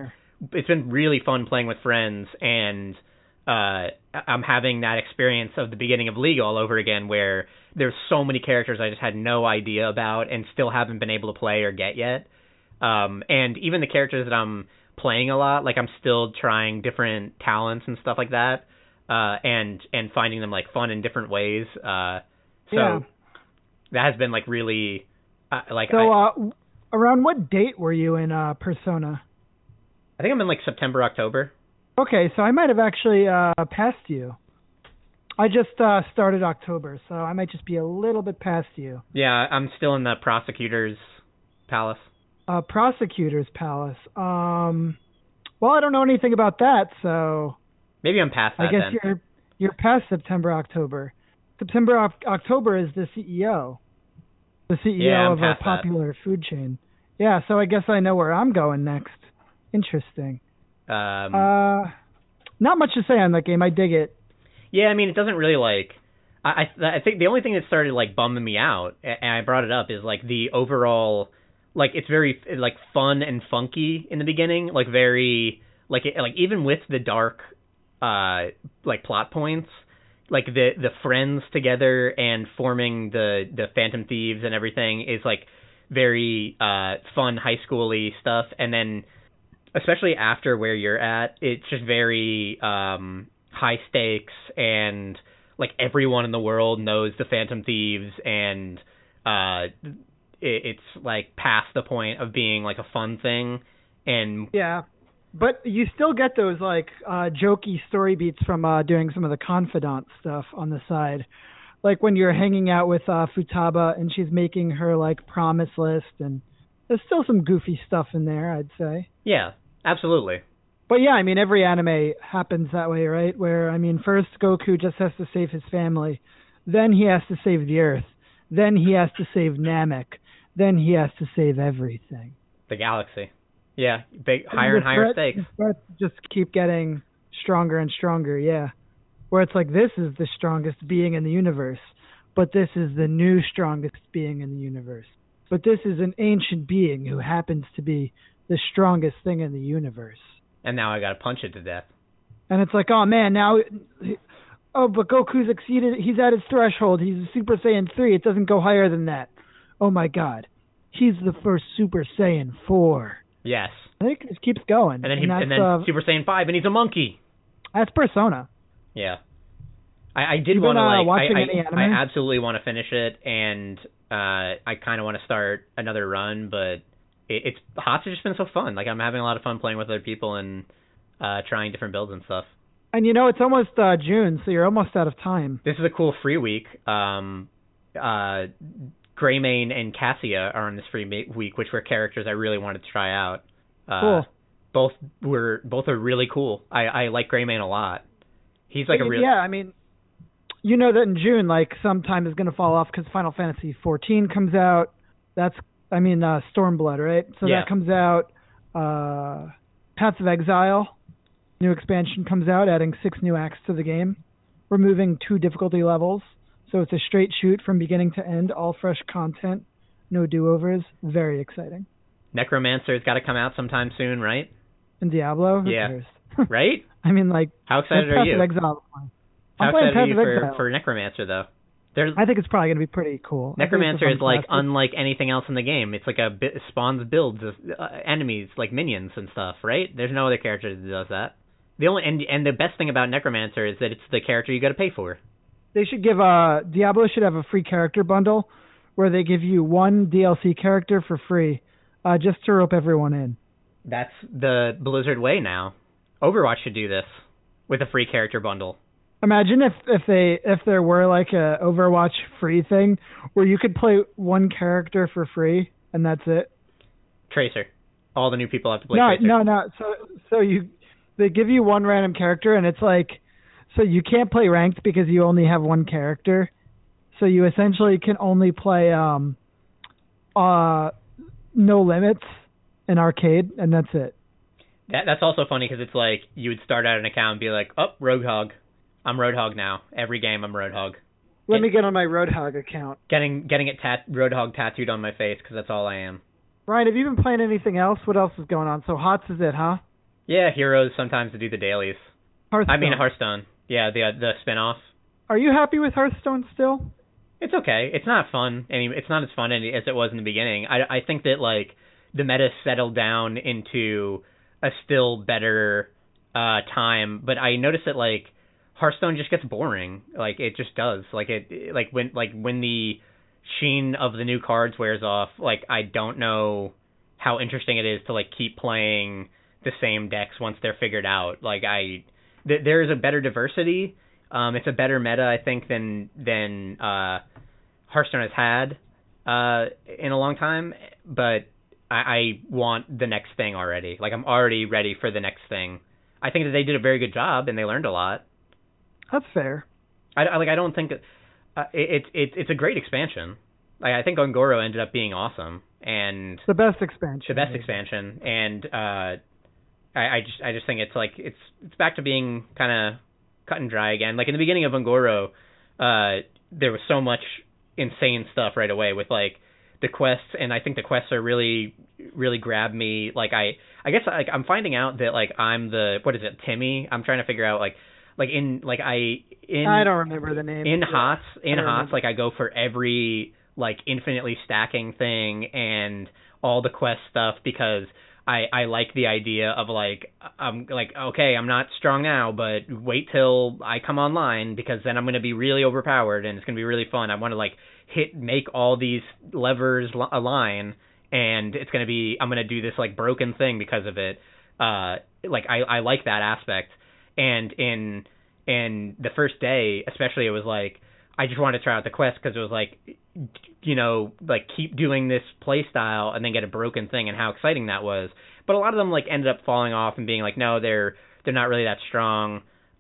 it's been really fun playing with friends, and I'm having that experience of the beginning of League all over again, where there's so many characters I just had no idea about and still haven't been able to play or get yet. And even the characters that I'm playing a lot, like I'm still trying different talents and stuff like that, and finding them like fun in different ways. So that has been like really like. So around what date were you in Persona? I think I'm in like September, October. Okay, so I might have actually passed you. I just started October, so I might just be a little bit past you. Yeah, I'm still in the Prosecutor's Palace. Prosecutor's Palace. Well, I don't know anything about that, so maybe I'm past that. I guess then. you're past September, October. October is the CEO. The CEO of a popular food chain. Yeah, so I guess I know where I'm going next. Interesting. Not much to say on that game. I dig it. Yeah, I mean, it doesn't really like. I think the only thing that started like bumming me out, and I brought it up, is like the overall, like it's very like fun and funky in the beginning, like very like even with the dark, like plot points, like the friends together and forming the Phantom Thieves and everything is like very fun high school-y stuff, and then especially after where you're at, it's just very high stakes, and like everyone in the world knows the Phantom Thieves, and it's like past the point of being like a fun thing. And yeah, but you still get those like jokey story beats from doing some of the confidant stuff on the side, like when you're hanging out with Futaba and she's making her like promise list, and there's still some goofy stuff in there, I'd say. Yeah, absolutely. But yeah, I mean, every anime happens that way, right? Where, I mean, first Goku just has to save his family, then he has to save the Earth, then he has to save Namek, then he has to save everything. The galaxy. Yeah, higher and higher stakes. Just keep getting stronger and stronger, yeah. Where it's like, this is the strongest being in the universe, but this is the new strongest being in the universe. But this is an ancient being who happens to be the strongest thing in the universe. And now I gotta punch it to death. And it's like, oh man, now, but Goku's exceeded, he's at his threshold. He's a Super Saiyan 3. It doesn't go higher than that. Oh my god. He's the first Super Saiyan 4. Yes. I think it just keeps going. And then Super Saiyan 5, and he's a monkey. That's Persona. Yeah. I did want to, like, any anime? I absolutely want to finish it, and I kind of want to start another run, but it's HOTS has just been so fun. Like, I'm having a lot of fun playing with other people and trying different builds and stuff. And you know, it's almost June, so you're almost out of time. This is a cool free week. Greymane and Cassia are on this free week, which were characters I really wanted to try out. Cool. Both are really cool. I like Greymane a lot. He's like a real. Yeah, I mean, you know that in June, like, some time is going to fall off because Final Fantasy 14 comes out. Stormblood, right? So yeah. That comes out. Paths of Exile, new expansion comes out, adding 6 new acts to the game, removing 2 difficulty levels. So it's a straight shoot from beginning to end, all fresh content, no do-overs. Very exciting. Necromancer's got to come out sometime soon, right? And Diablo? Who yeah. cares? Right? I mean, like, how excited are you? Path of Exile. How excited are you for Necromancer, though? I think it's probably going to be pretty cool. Necromancer is like unlike anything else in the game. It's like spawns builds of enemies, like minions and stuff, right? There's no other character that does that. The only and the best thing about Necromancer is that it's the character you got to pay for. They should give Diablo should have a free character bundle where they give you 1 DLC character for free, just to rope everyone in. That's the Blizzard way now. Overwatch should do this with a free character bundle. Imagine if there were like a Overwatch free thing where you could play 1 character for free and that's it. Tracer. All the new people have to play Tracer. No. So they give you 1 random character and it's like, so you can't play ranked because you only have 1 character. So you essentially can only play No Limits in arcade, and that's it. That's also funny because it's like you would start out an account and be like, oh, Roadhog. I'm Roadhog now. Every game I'm Roadhog. Let me get on my Roadhog account. Getting it Roadhog tattooed on my face because that's all I am. Ryan, have you been playing anything else? What else is going on? So HOTS is it, huh? Yeah, Heroes sometimes to do the dailies. Hearthstone. I mean Hearthstone. Yeah, the spinoff. Are you happy with Hearthstone still? It's okay. It's not fun. I mean, it's not as fun as it was in the beginning. I think that like the meta settled down into a still better time, but I noticed that like Hearthstone just gets boring. Like it just does. Like when the sheen of the new cards wears off, like I don't know how interesting it is to like keep playing the same decks once they're figured out. Like there is a better diversity. It's a better meta, I think, than Hearthstone has had in a long time. But I want the next thing already. Like I'm already ready for the next thing. I think that they did a very good job and they learned a lot. That's fair. I don't think it's a great expansion. Like I think Ongoro ended up being awesome and the best expansion. The best expansion, and I just think it's like it's back to being kind of cut and dry again. Like in the beginning of Ongoro, there was so much insane stuff right away with like the quests, and I think the quests are really grabbed me. Like I guess like I'm finding out that like I'm the what is it Timmy? I'm trying to figure out like I don't remember the name. In HOTS like I go for every like infinitely stacking thing and all the quest stuff because I like the idea of like I'm like okay, I'm not strong now, but wait till I come online because then I'm going to be really overpowered and it's going to be really fun. I want to like make all these levers align and it's going to be I'm going to do this like broken thing because of it. Like I like that aspect. And in the first day, especially, it was like I just wanted to try out the quest because it was like, you know, like keep doing this play style and then get a broken thing and how exciting that was. But a lot of them like ended up falling off and being like, no, they're not really that strong.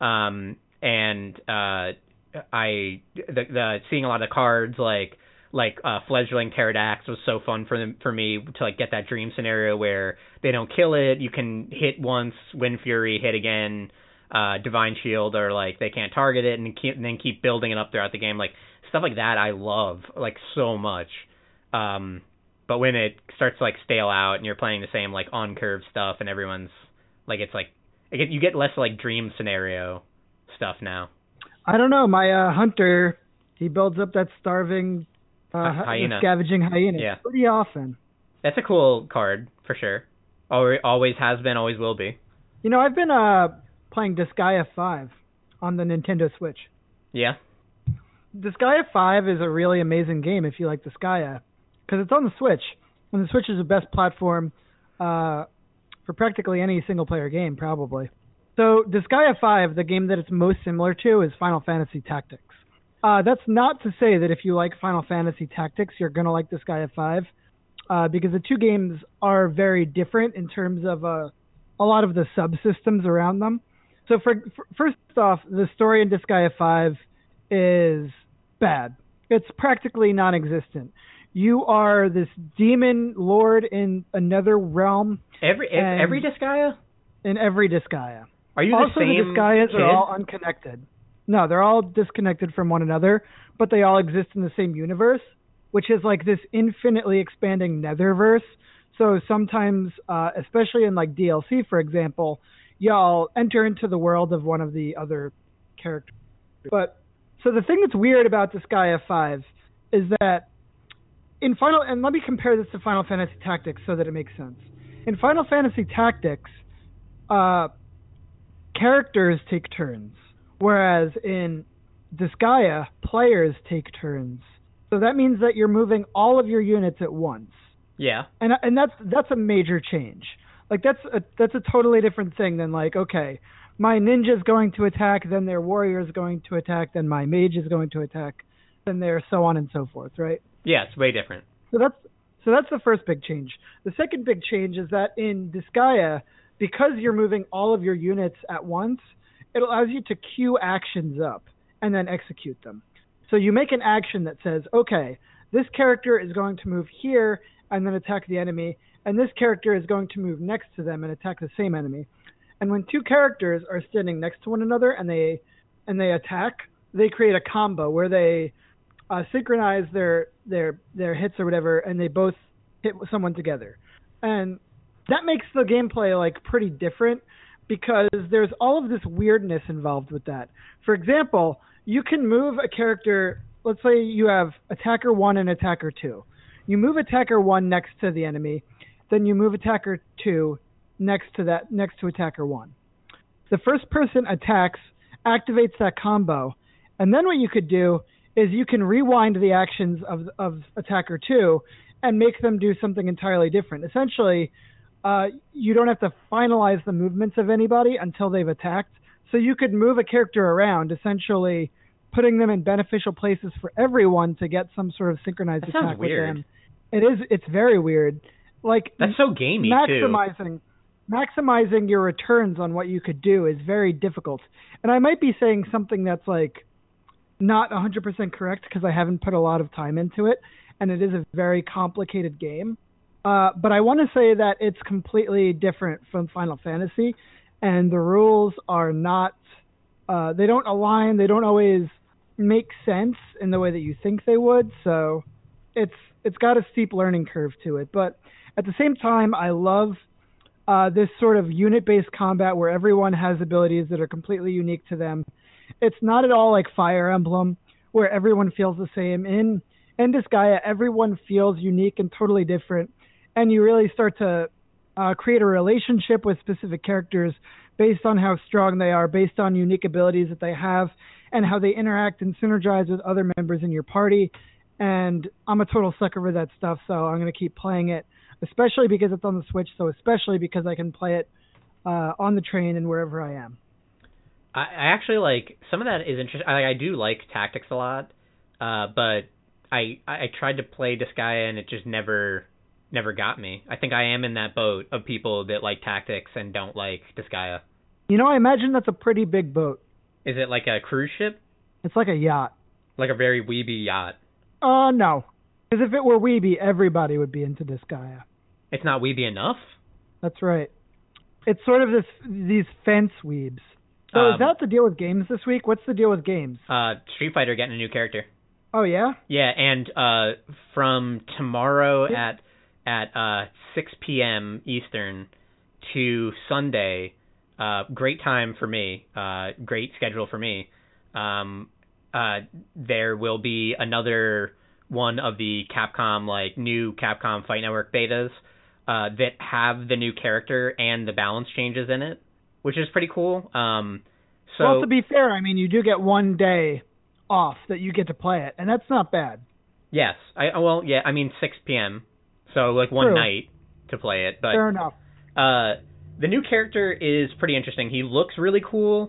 Seeing a lot of cards like fledgling Pterodax was so fun for me to like get that dream scenario where they don't kill it, you can hit once, Wind Fury, hit again. Divine Shield, or like they can't target it and then keep building it up throughout the game. Like stuff like that I love like so much. But when it starts to like stale out and you're playing the same like on curve stuff and everyone's like it's like you get less like dream scenario stuff now. I don't know. My hunter, he builds up that starving hyena. Scavenging hyena pretty often. That's a cool card for sure. Always has been, always will be. You know, I've been playing Disgaea 5 on the Nintendo Switch. Yeah. Disgaea 5 is a really amazing game if you like Disgaea, because it's on the Switch, and the Switch is the best platform for practically any single-player game, probably. So Disgaea 5, the game that it's most similar to, is Final Fantasy Tactics. That's not to say that if you like Final Fantasy Tactics, you're going to like Disgaea 5, because the two games are very different in terms of a lot of the subsystems around them. So first off, the story in Disgaea 5 is bad. It's practically non-existent. You are this demon lord in another realm. Every Disgaea? In every Disgaea. Are you also, the same the Disgaeas kid? are all unconnected. No, they're all disconnected from one another, but they all exist in the same universe, which is like this infinitely expanding netherverse. So sometimes, especially in like DLC, for example, y'all enter into the world of one of the other characters. But so the thing that's weird about Disgaea 5 is that and let me compare this to Final Fantasy Tactics so that it makes sense. In Final Fantasy Tactics, characters take turns, whereas in Disgaea, players take turns. So that means that you're moving all of your units at once. Yeah. And that's a major change. Like that's a totally different thing than like, okay, my ninja's going to attack, then their warrior's going to attack, then my mage is going to attack, then their so on and so forth, right? Yeah, it's way different. So that's the first big change. The second big change is that in Disgaea, because you're moving all of your units at once, it allows you to queue actions up and then execute them. So you make an action that says, okay, this character is going to move here and then attack the enemy, and this character is going to move next to them and attack the same enemy. And when two characters are standing next to one another and they attack, they create a combo where they synchronize their hits or whatever, and they both hit someone together. And that makes the gameplay like pretty different because there's all of this weirdness involved with that. For example, you can move a character. Let's say you have attacker 1 and attacker 2. You move attacker 1 next to the enemy, then you move attacker 2 next to attacker 1. The first person attacks, activates that combo, and then what you could do is you can rewind the actions of attacker 2 and make them do something entirely different. Essentially, you don't have to finalize the movements of anybody until they've attacked. So you could move a character around, essentially putting them in beneficial places for everyone to get some sort of synchronized attack with them. It's very weird. Like, that's so gamey maximizing your returns on what you could do is very difficult. And I might be saying something that's like not 100% correct because I haven't put a lot of time into it, and it is a very complicated game. But I want to say that it's completely different from Final Fantasy, and the rules are not, they don't align, they don't always make sense in the way that you think they would, so it's got a steep learning curve to it. But at the same time, I love this sort of unit-based combat where everyone has abilities that are completely unique to them. It's not at all like Fire Emblem, where everyone feels the same. In Disgaea, everyone feels unique and totally different, and you really start to create a relationship with specific characters based on how strong they are, based on unique abilities that they have, and how they interact and synergize with other members in your party. And I'm a total sucker for that stuff, so I'm going to keep playing it, especially because it's on the Switch, so especially because I can play it on the train and wherever I am. I actually like, some of that is interesting. I do like tactics a lot, but I tried to play Disgaea and it just never got me. I think I am in that boat of people that like tactics and don't like Disgaea. You know, I imagine that's a pretty big boat. Is it like a cruise ship? It's like a yacht. Like a very weeby yacht? No. Because if it were weeby, everybody would be into Disgaea. It's not weeby enough? That's right. It's sort of these fence weebs. So is that the deal with games this week? What's the deal with games? Street Fighter getting a new character. Oh, yeah? Yeah, and from tomorrow at 6 p.m. Eastern to Sunday, great time for me, great schedule for me, there will be another one of the Capcom, like, new Capcom Fight Network betas that have the new character and the balance changes in it, which is pretty cool. Well, to be fair, I mean, you do get one day off that you get to play it, and that's not bad. Yes. I mean, 6 p.m., so, like, one night to play it. But fair enough. The new character is pretty interesting. He looks really cool.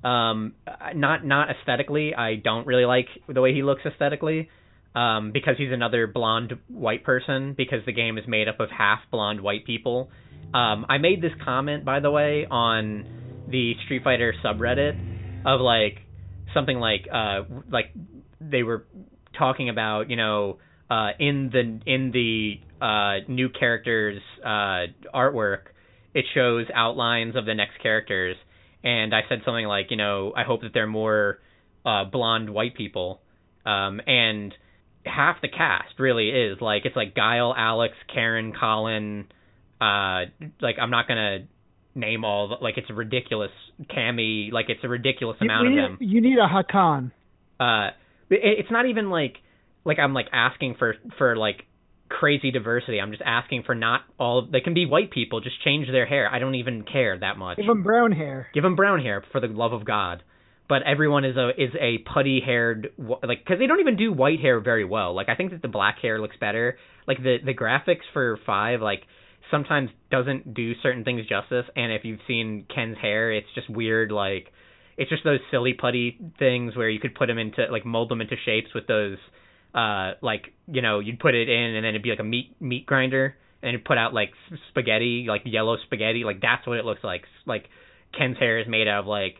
Not aesthetically. I don't really like the way he looks aesthetically, because he's another blonde white person, because the game is made up of half blonde white people. I made this comment, by the way, on the Street Fighter subreddit of, like, something like they were talking about, you know, in the new character's artwork, it shows outlines of the next characters, and I said something like, you know, I hope that they're more blonde white people, and half the cast really is, like, it's like Guile, Alex, Karen, Colin, like, I'm not gonna name all the, like, it's a ridiculous, Cammy, like, it's a ridiculous amount of them. You need a Hakan. It's not even like I'm like asking for like crazy diversity. I'm just asking for not all. They can be white people. Just change their hair. I don't even care that much. Give them brown hair. Give them brown hair, for the love of God. But everyone is a putty haired, like, because they don't even do white hair very well. Like, I think that the black hair looks better. Like, the graphics for 5, like, sometimes doesn't do certain things justice. And if you've seen Ken's hair, it's just weird. Like, it's just those silly putty things where you could put them into, like, mold them into shapes with those, like, you know, you'd put it in and then it'd be like a meat grinder, and it'd put out, like, spaghetti, like yellow spaghetti. Like, that's what it looks like. Like, Ken's hair is made out of, like,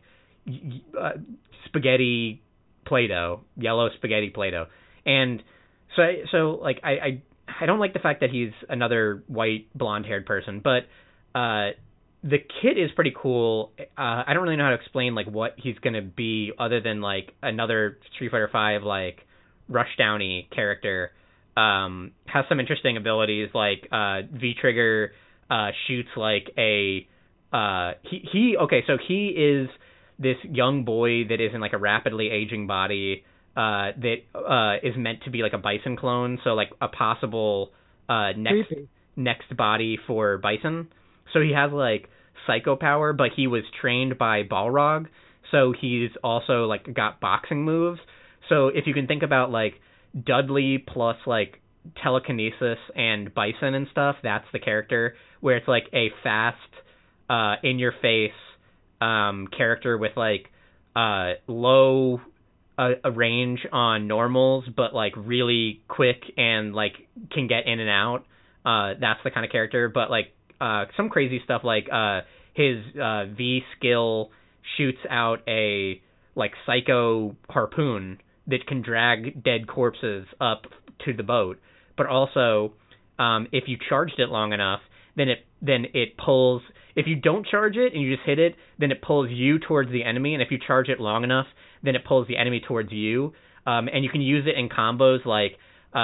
spaghetti Play-Doh, yellow spaghetti Play-Doh. And so like, I don't like the fact that he's another white blonde-haired person, but the kid is pretty cool. I don't really know how to explain, like, what he's gonna be other than, like, another Street Fighter V, like, Rushdowny character. Has some interesting abilities, like V-Trigger shoots like a he is this young boy that is in like a rapidly aging body that is meant to be like a Bison clone, so like a possible next body for Bison. So he has like psycho power, but he was trained by Balrog, so he's also like got boxing moves. So if you can think about like Dudley plus like telekinesis and Bison and stuff, that's the character, where it's like a fast in your face character with like low a range on normals, but like really quick and like can get in and out. That's the kind of character. But like some crazy stuff like his V skill shoots out a like psycho harpoon that can drag dead corpses up to the boat. But also, if you charged it long enough, then it pulls. If you don't charge it and you just hit it, then it pulls you towards the enemy. And if you charge it long enough, then it pulls the enemy towards you. And you can use it in combos like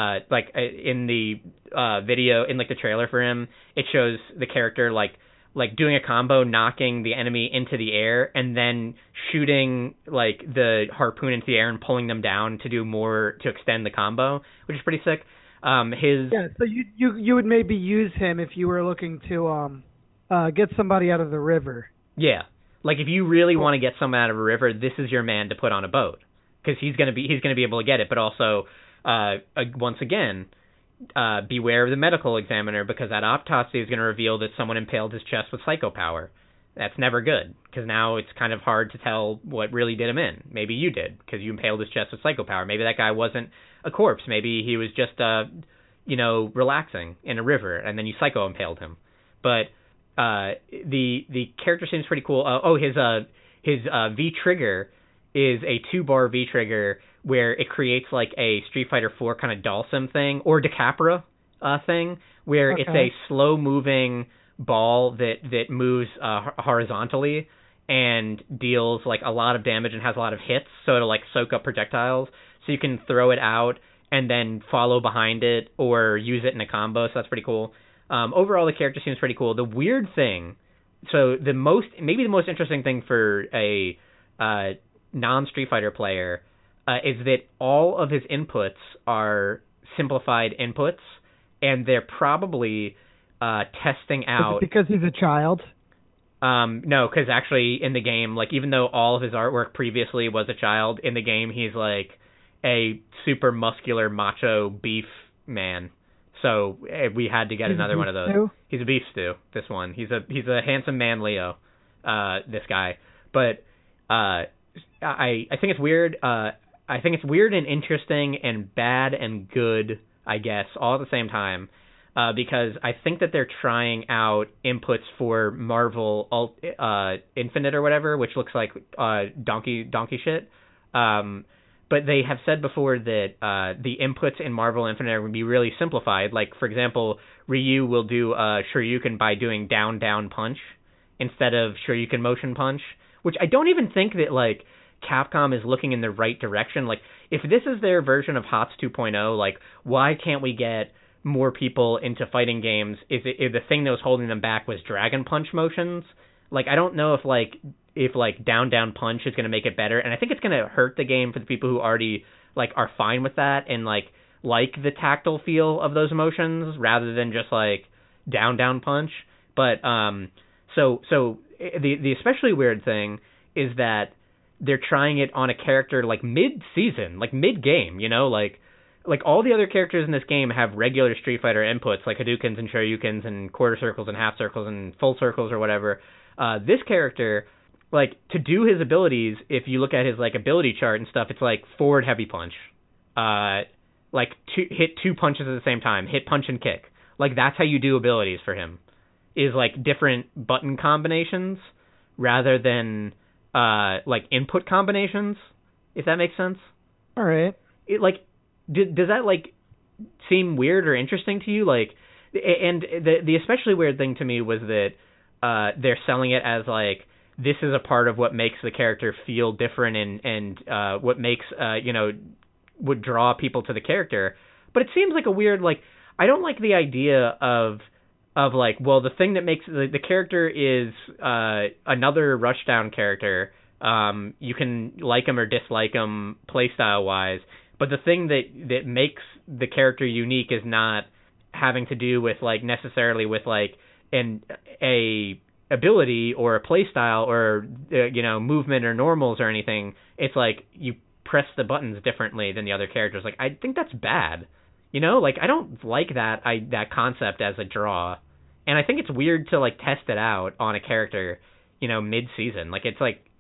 in the video, in like the trailer for him, it shows the character like doing a combo, knocking the enemy into the air, and then shooting like the harpoon into the air and pulling them down to do more to extend the combo, which is pretty sick. So you would maybe use him if you were looking to get somebody out of the river. Yeah, like if you really want to get someone out of a river, this is your man to put on a boat, because he's gonna be able to get it. But also, once again, beware of the medical examiner, because that autopsy is going to reveal that someone impaled his chest with psycho power. That's never good, because now it's kind of hard to tell what really did him in. Maybe you did, because you impaled his chest with psycho power. Maybe that guy wasn't a corpse. Maybe he was just, relaxing in a river, and then you psycho impaled him. But the character seems pretty cool. His V trigger is a 2-bar V trigger where it creates like a Street Fighter 4 kind of Dalsim thing, or Decapra thing, where it's a slow moving ball that moves horizontally and deals like a lot of damage and has a lot of hits, so it'll like soak up projectiles, so you can throw it out and then follow behind it or use it in a combo. So that's pretty cool. Overall, the character seems pretty cool. The weird thing, so the most interesting thing for a non-Street Fighter player is that all of his inputs are simplified inputs, and they're probably testing out. Is it because he's a child? No, because actually in the game, like even though all of his artwork previously was a child, in the game he's like a super muscular macho beef man. So we had to get another one of those. Stew? He's a beef stew. This one, he's a handsome man, Leo. This guy, but I think it's weird. I think it's weird and interesting and bad and good, I guess, all at the same time, because I think that they're trying out inputs for Marvel Infinite or whatever, which looks like donkey shit. But they have said before that the inputs in Marvel Infinite are going to be really simplified. Like, for example, Ryu will do Shoryuken by doing down punch instead of Shoryuken motion punch, which I don't even think that, like, Capcom is looking in the right direction. Like, if this is their version of HOTS 2.0, like, why can't we get more people into fighting games if the thing that was holding them back was Dragon Punch motions? Like, I don't know if down punch is going to make it better, and I think it's going to hurt the game for the people who already, like, are fine with that and, like the tactile feel of those motions rather than just, like, down punch. But, so the especially weird thing is that they're trying it on a character like mid-season, like mid-game, you know, like all the other characters in this game have regular Street Fighter inputs, like Hadoukens and Shoryukens and quarter circles and half circles and full circles or whatever. This character, like, to do his abilities, if you look at his, like, ability chart and stuff, it's like forward heavy punch, hit 2 punches at the same time, hit punch and kick. Like, that's how you do abilities for him, is like different button combinations rather than input combinations, if that makes sense. All right. It, like, does that, like, seem weird or interesting to you? Like, and the especially weird thing to me was that they're selling it as, like, this is a part of what makes the character feel different and what makes, would draw people to the character. But it seems like a weird, like, I don't like the idea of of like, well, the thing that makes the character is another Rushdown character. You can like him or dislike him playstyle wise, but the thing that makes the character unique is not having to do with like necessarily with like a ability or a playstyle or movement or normals or anything. It's like you press the buttons differently than the other characters. Like, I think that's bad. Like, I don't like that concept as a draw. And I think it's weird to like test it out on a character, mid-season. Like, it's like,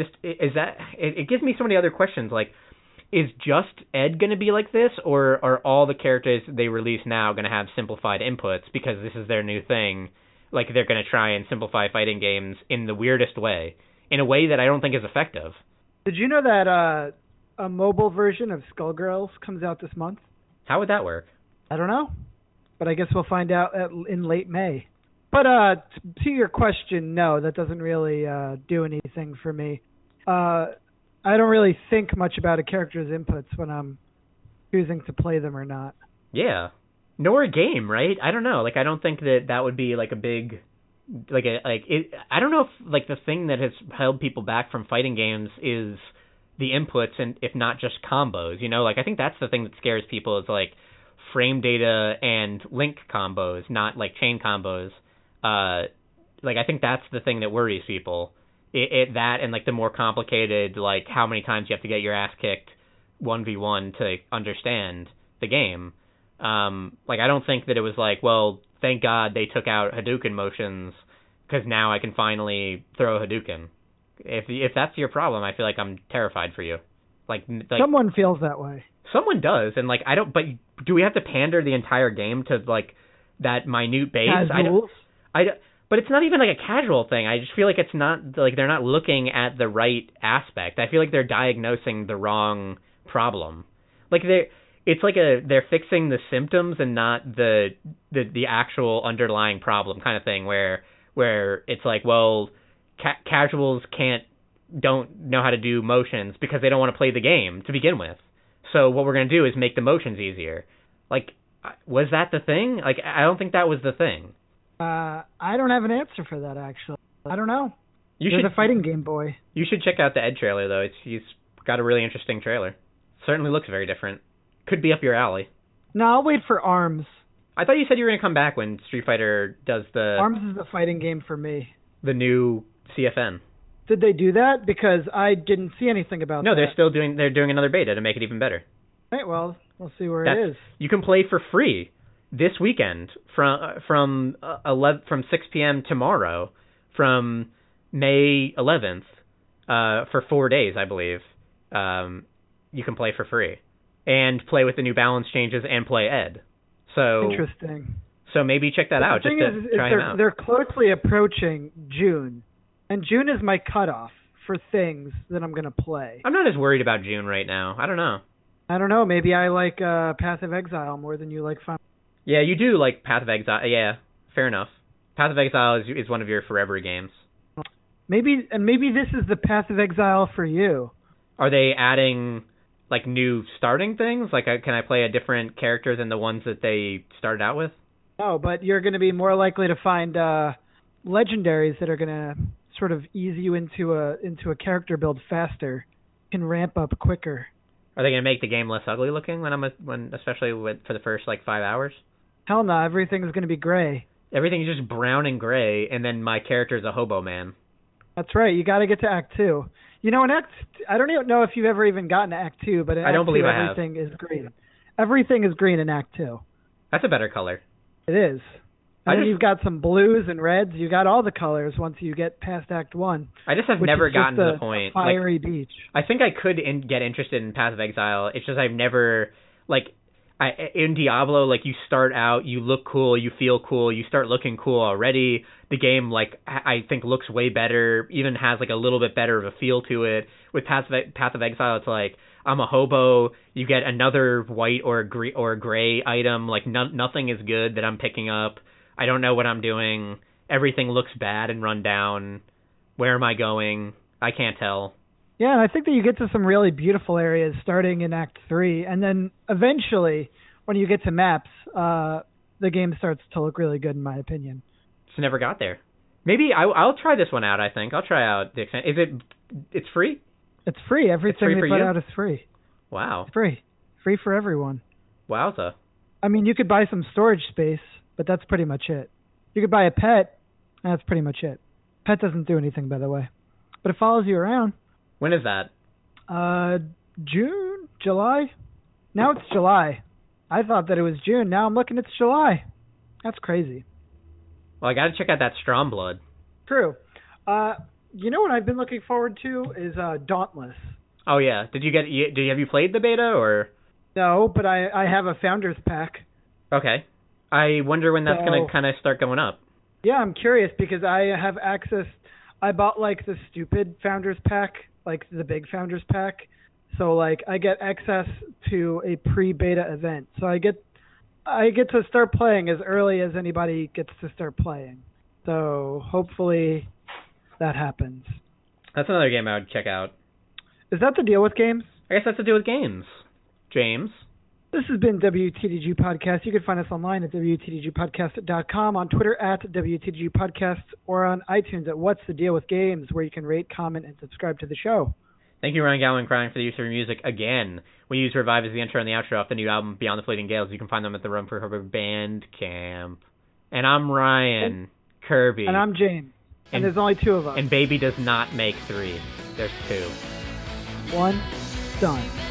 it gives me so many other questions. Like, is just Ed going to be like this, or are all the characters they release now going to have simplified inputs because this is their new thing? Like, they're going to try and simplify fighting games in the weirdest way, in a way that I don't think is effective. Did you know that a mobile version of Skullgirls comes out this month? How would that work? I don't know, but I guess we'll find out in late May. But to your question, no, that doesn't really do anything for me. I don't really think much about a character's inputs when I'm choosing to play them or not. Yeah. Nor a game, right? I don't know. Like, I don't think that would be like a big, I don't know if like the thing that has held people back from fighting games is the inputs and if not just combos, Like, I think that's the thing that scares people is like frame data and link combos, not like chain combos. Like, I think that's the thing that worries people. That and like the more complicated, like how many times you have to get your ass kicked 1v1 to understand the game. Like, I don't think that it was like, well, thank God they took out Hadouken motions because now I can finally throw a Hadouken. If that's your problem, I feel like I'm terrified for you. Like someone feels that way. Someone does, and like I don't. But do we have to pander the entire game to like that minute base? Casuals? But it's not even like a casual thing. I just feel like it's not like they're not looking at the right aspect. I feel like they're diagnosing the wrong problem. Like it's like they're fixing the symptoms and not the actual underlying problem kind of thing. Where it's like, well, casuals don't know how to do motions because they don't want to play the game to begin with. So what we're gonna do is make the motions easier. Like, was that the thing? Like, I don't think that was the thing. I don't have an answer for that, actually. I don't know. You're the fighting game boy. You should check out the Ed trailer, though. He's got a really interesting trailer. Certainly looks very different. Could be up your alley. No, I'll wait for ARMS. I thought you said you were going to come back when Street Fighter does the... ARMS is the fighting game for me. The new CFN. Did they do that? Because I didn't see anything about that. No, they're doing another beta to make it even better. Right, well, we'll see where it is. You can play for free this weekend from 6 p.m. tomorrow, from May 11th, for 4 days, I believe. You can play for free and play with the new balance changes and play Ed. So interesting. So maybe check that out. The thing is try them out. They're closely approaching June, and June is my cutoff for things that I'm gonna play. I'm not as worried about June right now. I don't know. Maybe I like Path of Exile more than you like Final. Yeah, you do like Path of Exile. Yeah, fair enough. Path of Exile is one of your forever games. Maybe this is the Path of Exile for you. Are they adding like new starting things? Like, can I play a different character than the ones that they started out with? No, but you're going to be more likely to find legendaries that are going to sort of ease you into a character build faster, can ramp up quicker. Are they going to make the game less ugly looking especially for the first like 5 hours? Hell no, everything's going to be gray. Everything's just brown and gray, and then my character's a hobo man. That's right. You got to get to Act 2. You know, I don't even know if you've ever even gotten to Act 2, but in I don't believe I have. Everything is green. Everything is green in Act 2. That's a better color. It is. And then you've got some blues and reds. You got all the colors once you get past Act 1. I just have never gotten to the point. Fiery beach. I think I could get interested in Path of Exile. It's just I've never, in Diablo, like, you start out, you look cool, you feel cool, you start looking cool already. The game, like, I think looks way better, even has, like, a little bit better of a feel to it. With Path of Exile, it's like, I'm a hobo, you get another white or gray item, like, nothing is good that I'm picking up. I don't know what I'm doing. Everything looks bad and run down. Where am I going? I can't tell. Yeah, and I think that you get to some really beautiful areas starting in Act 3, and then eventually, when you get to maps, the game starts to look really good in my opinion. Just never got there. Maybe I'll try this one out. I think I'll try out the extent. It's free? It's free. Everything they put out is free. Wow. It's free for everyone. Wowza. I mean, you could buy some storage space, but that's pretty much it. You could buy a pet, and that's pretty much it. Pet doesn't do anything, by the way, but it follows you around. When is that? June, July. Now it's July. I thought that it was June. Now I'm looking, it's July. That's crazy. Well, I got to check out that Stormblood. True. You know what I've been looking forward to is Dauntless. Oh yeah. Have you played the beta or? No, but I have a Founders Pack. Okay. I wonder when that's going to kind of start going up. Yeah, I'm curious because I have access. I bought like the stupid Founders Pack, like the big Founders Pack. So like I get access to a pre-beta event. So I get to start playing as early as anybody gets to start playing. So hopefully that happens. That's another game I would check out. Is that the deal with games? I guess that's the deal with games. James? This has been WTDG Podcast. You can find us online at WTDGpodcast.com, on Twitter at WTDG Podcast, or on iTunes at What's the Deal with Games, where you can rate, comment, and subscribe to the show. Thank you, Ryan Gowan Crying, for the use of your music again. We use Revive as the intro and the outro off the new album, Beyond the Fleeting Gales. You can find them at the Run for Cover Bandcamp. And I'm Ryan Kirby. And I'm James. And there's only two of us. And Baby does not make three. There's two. One, done.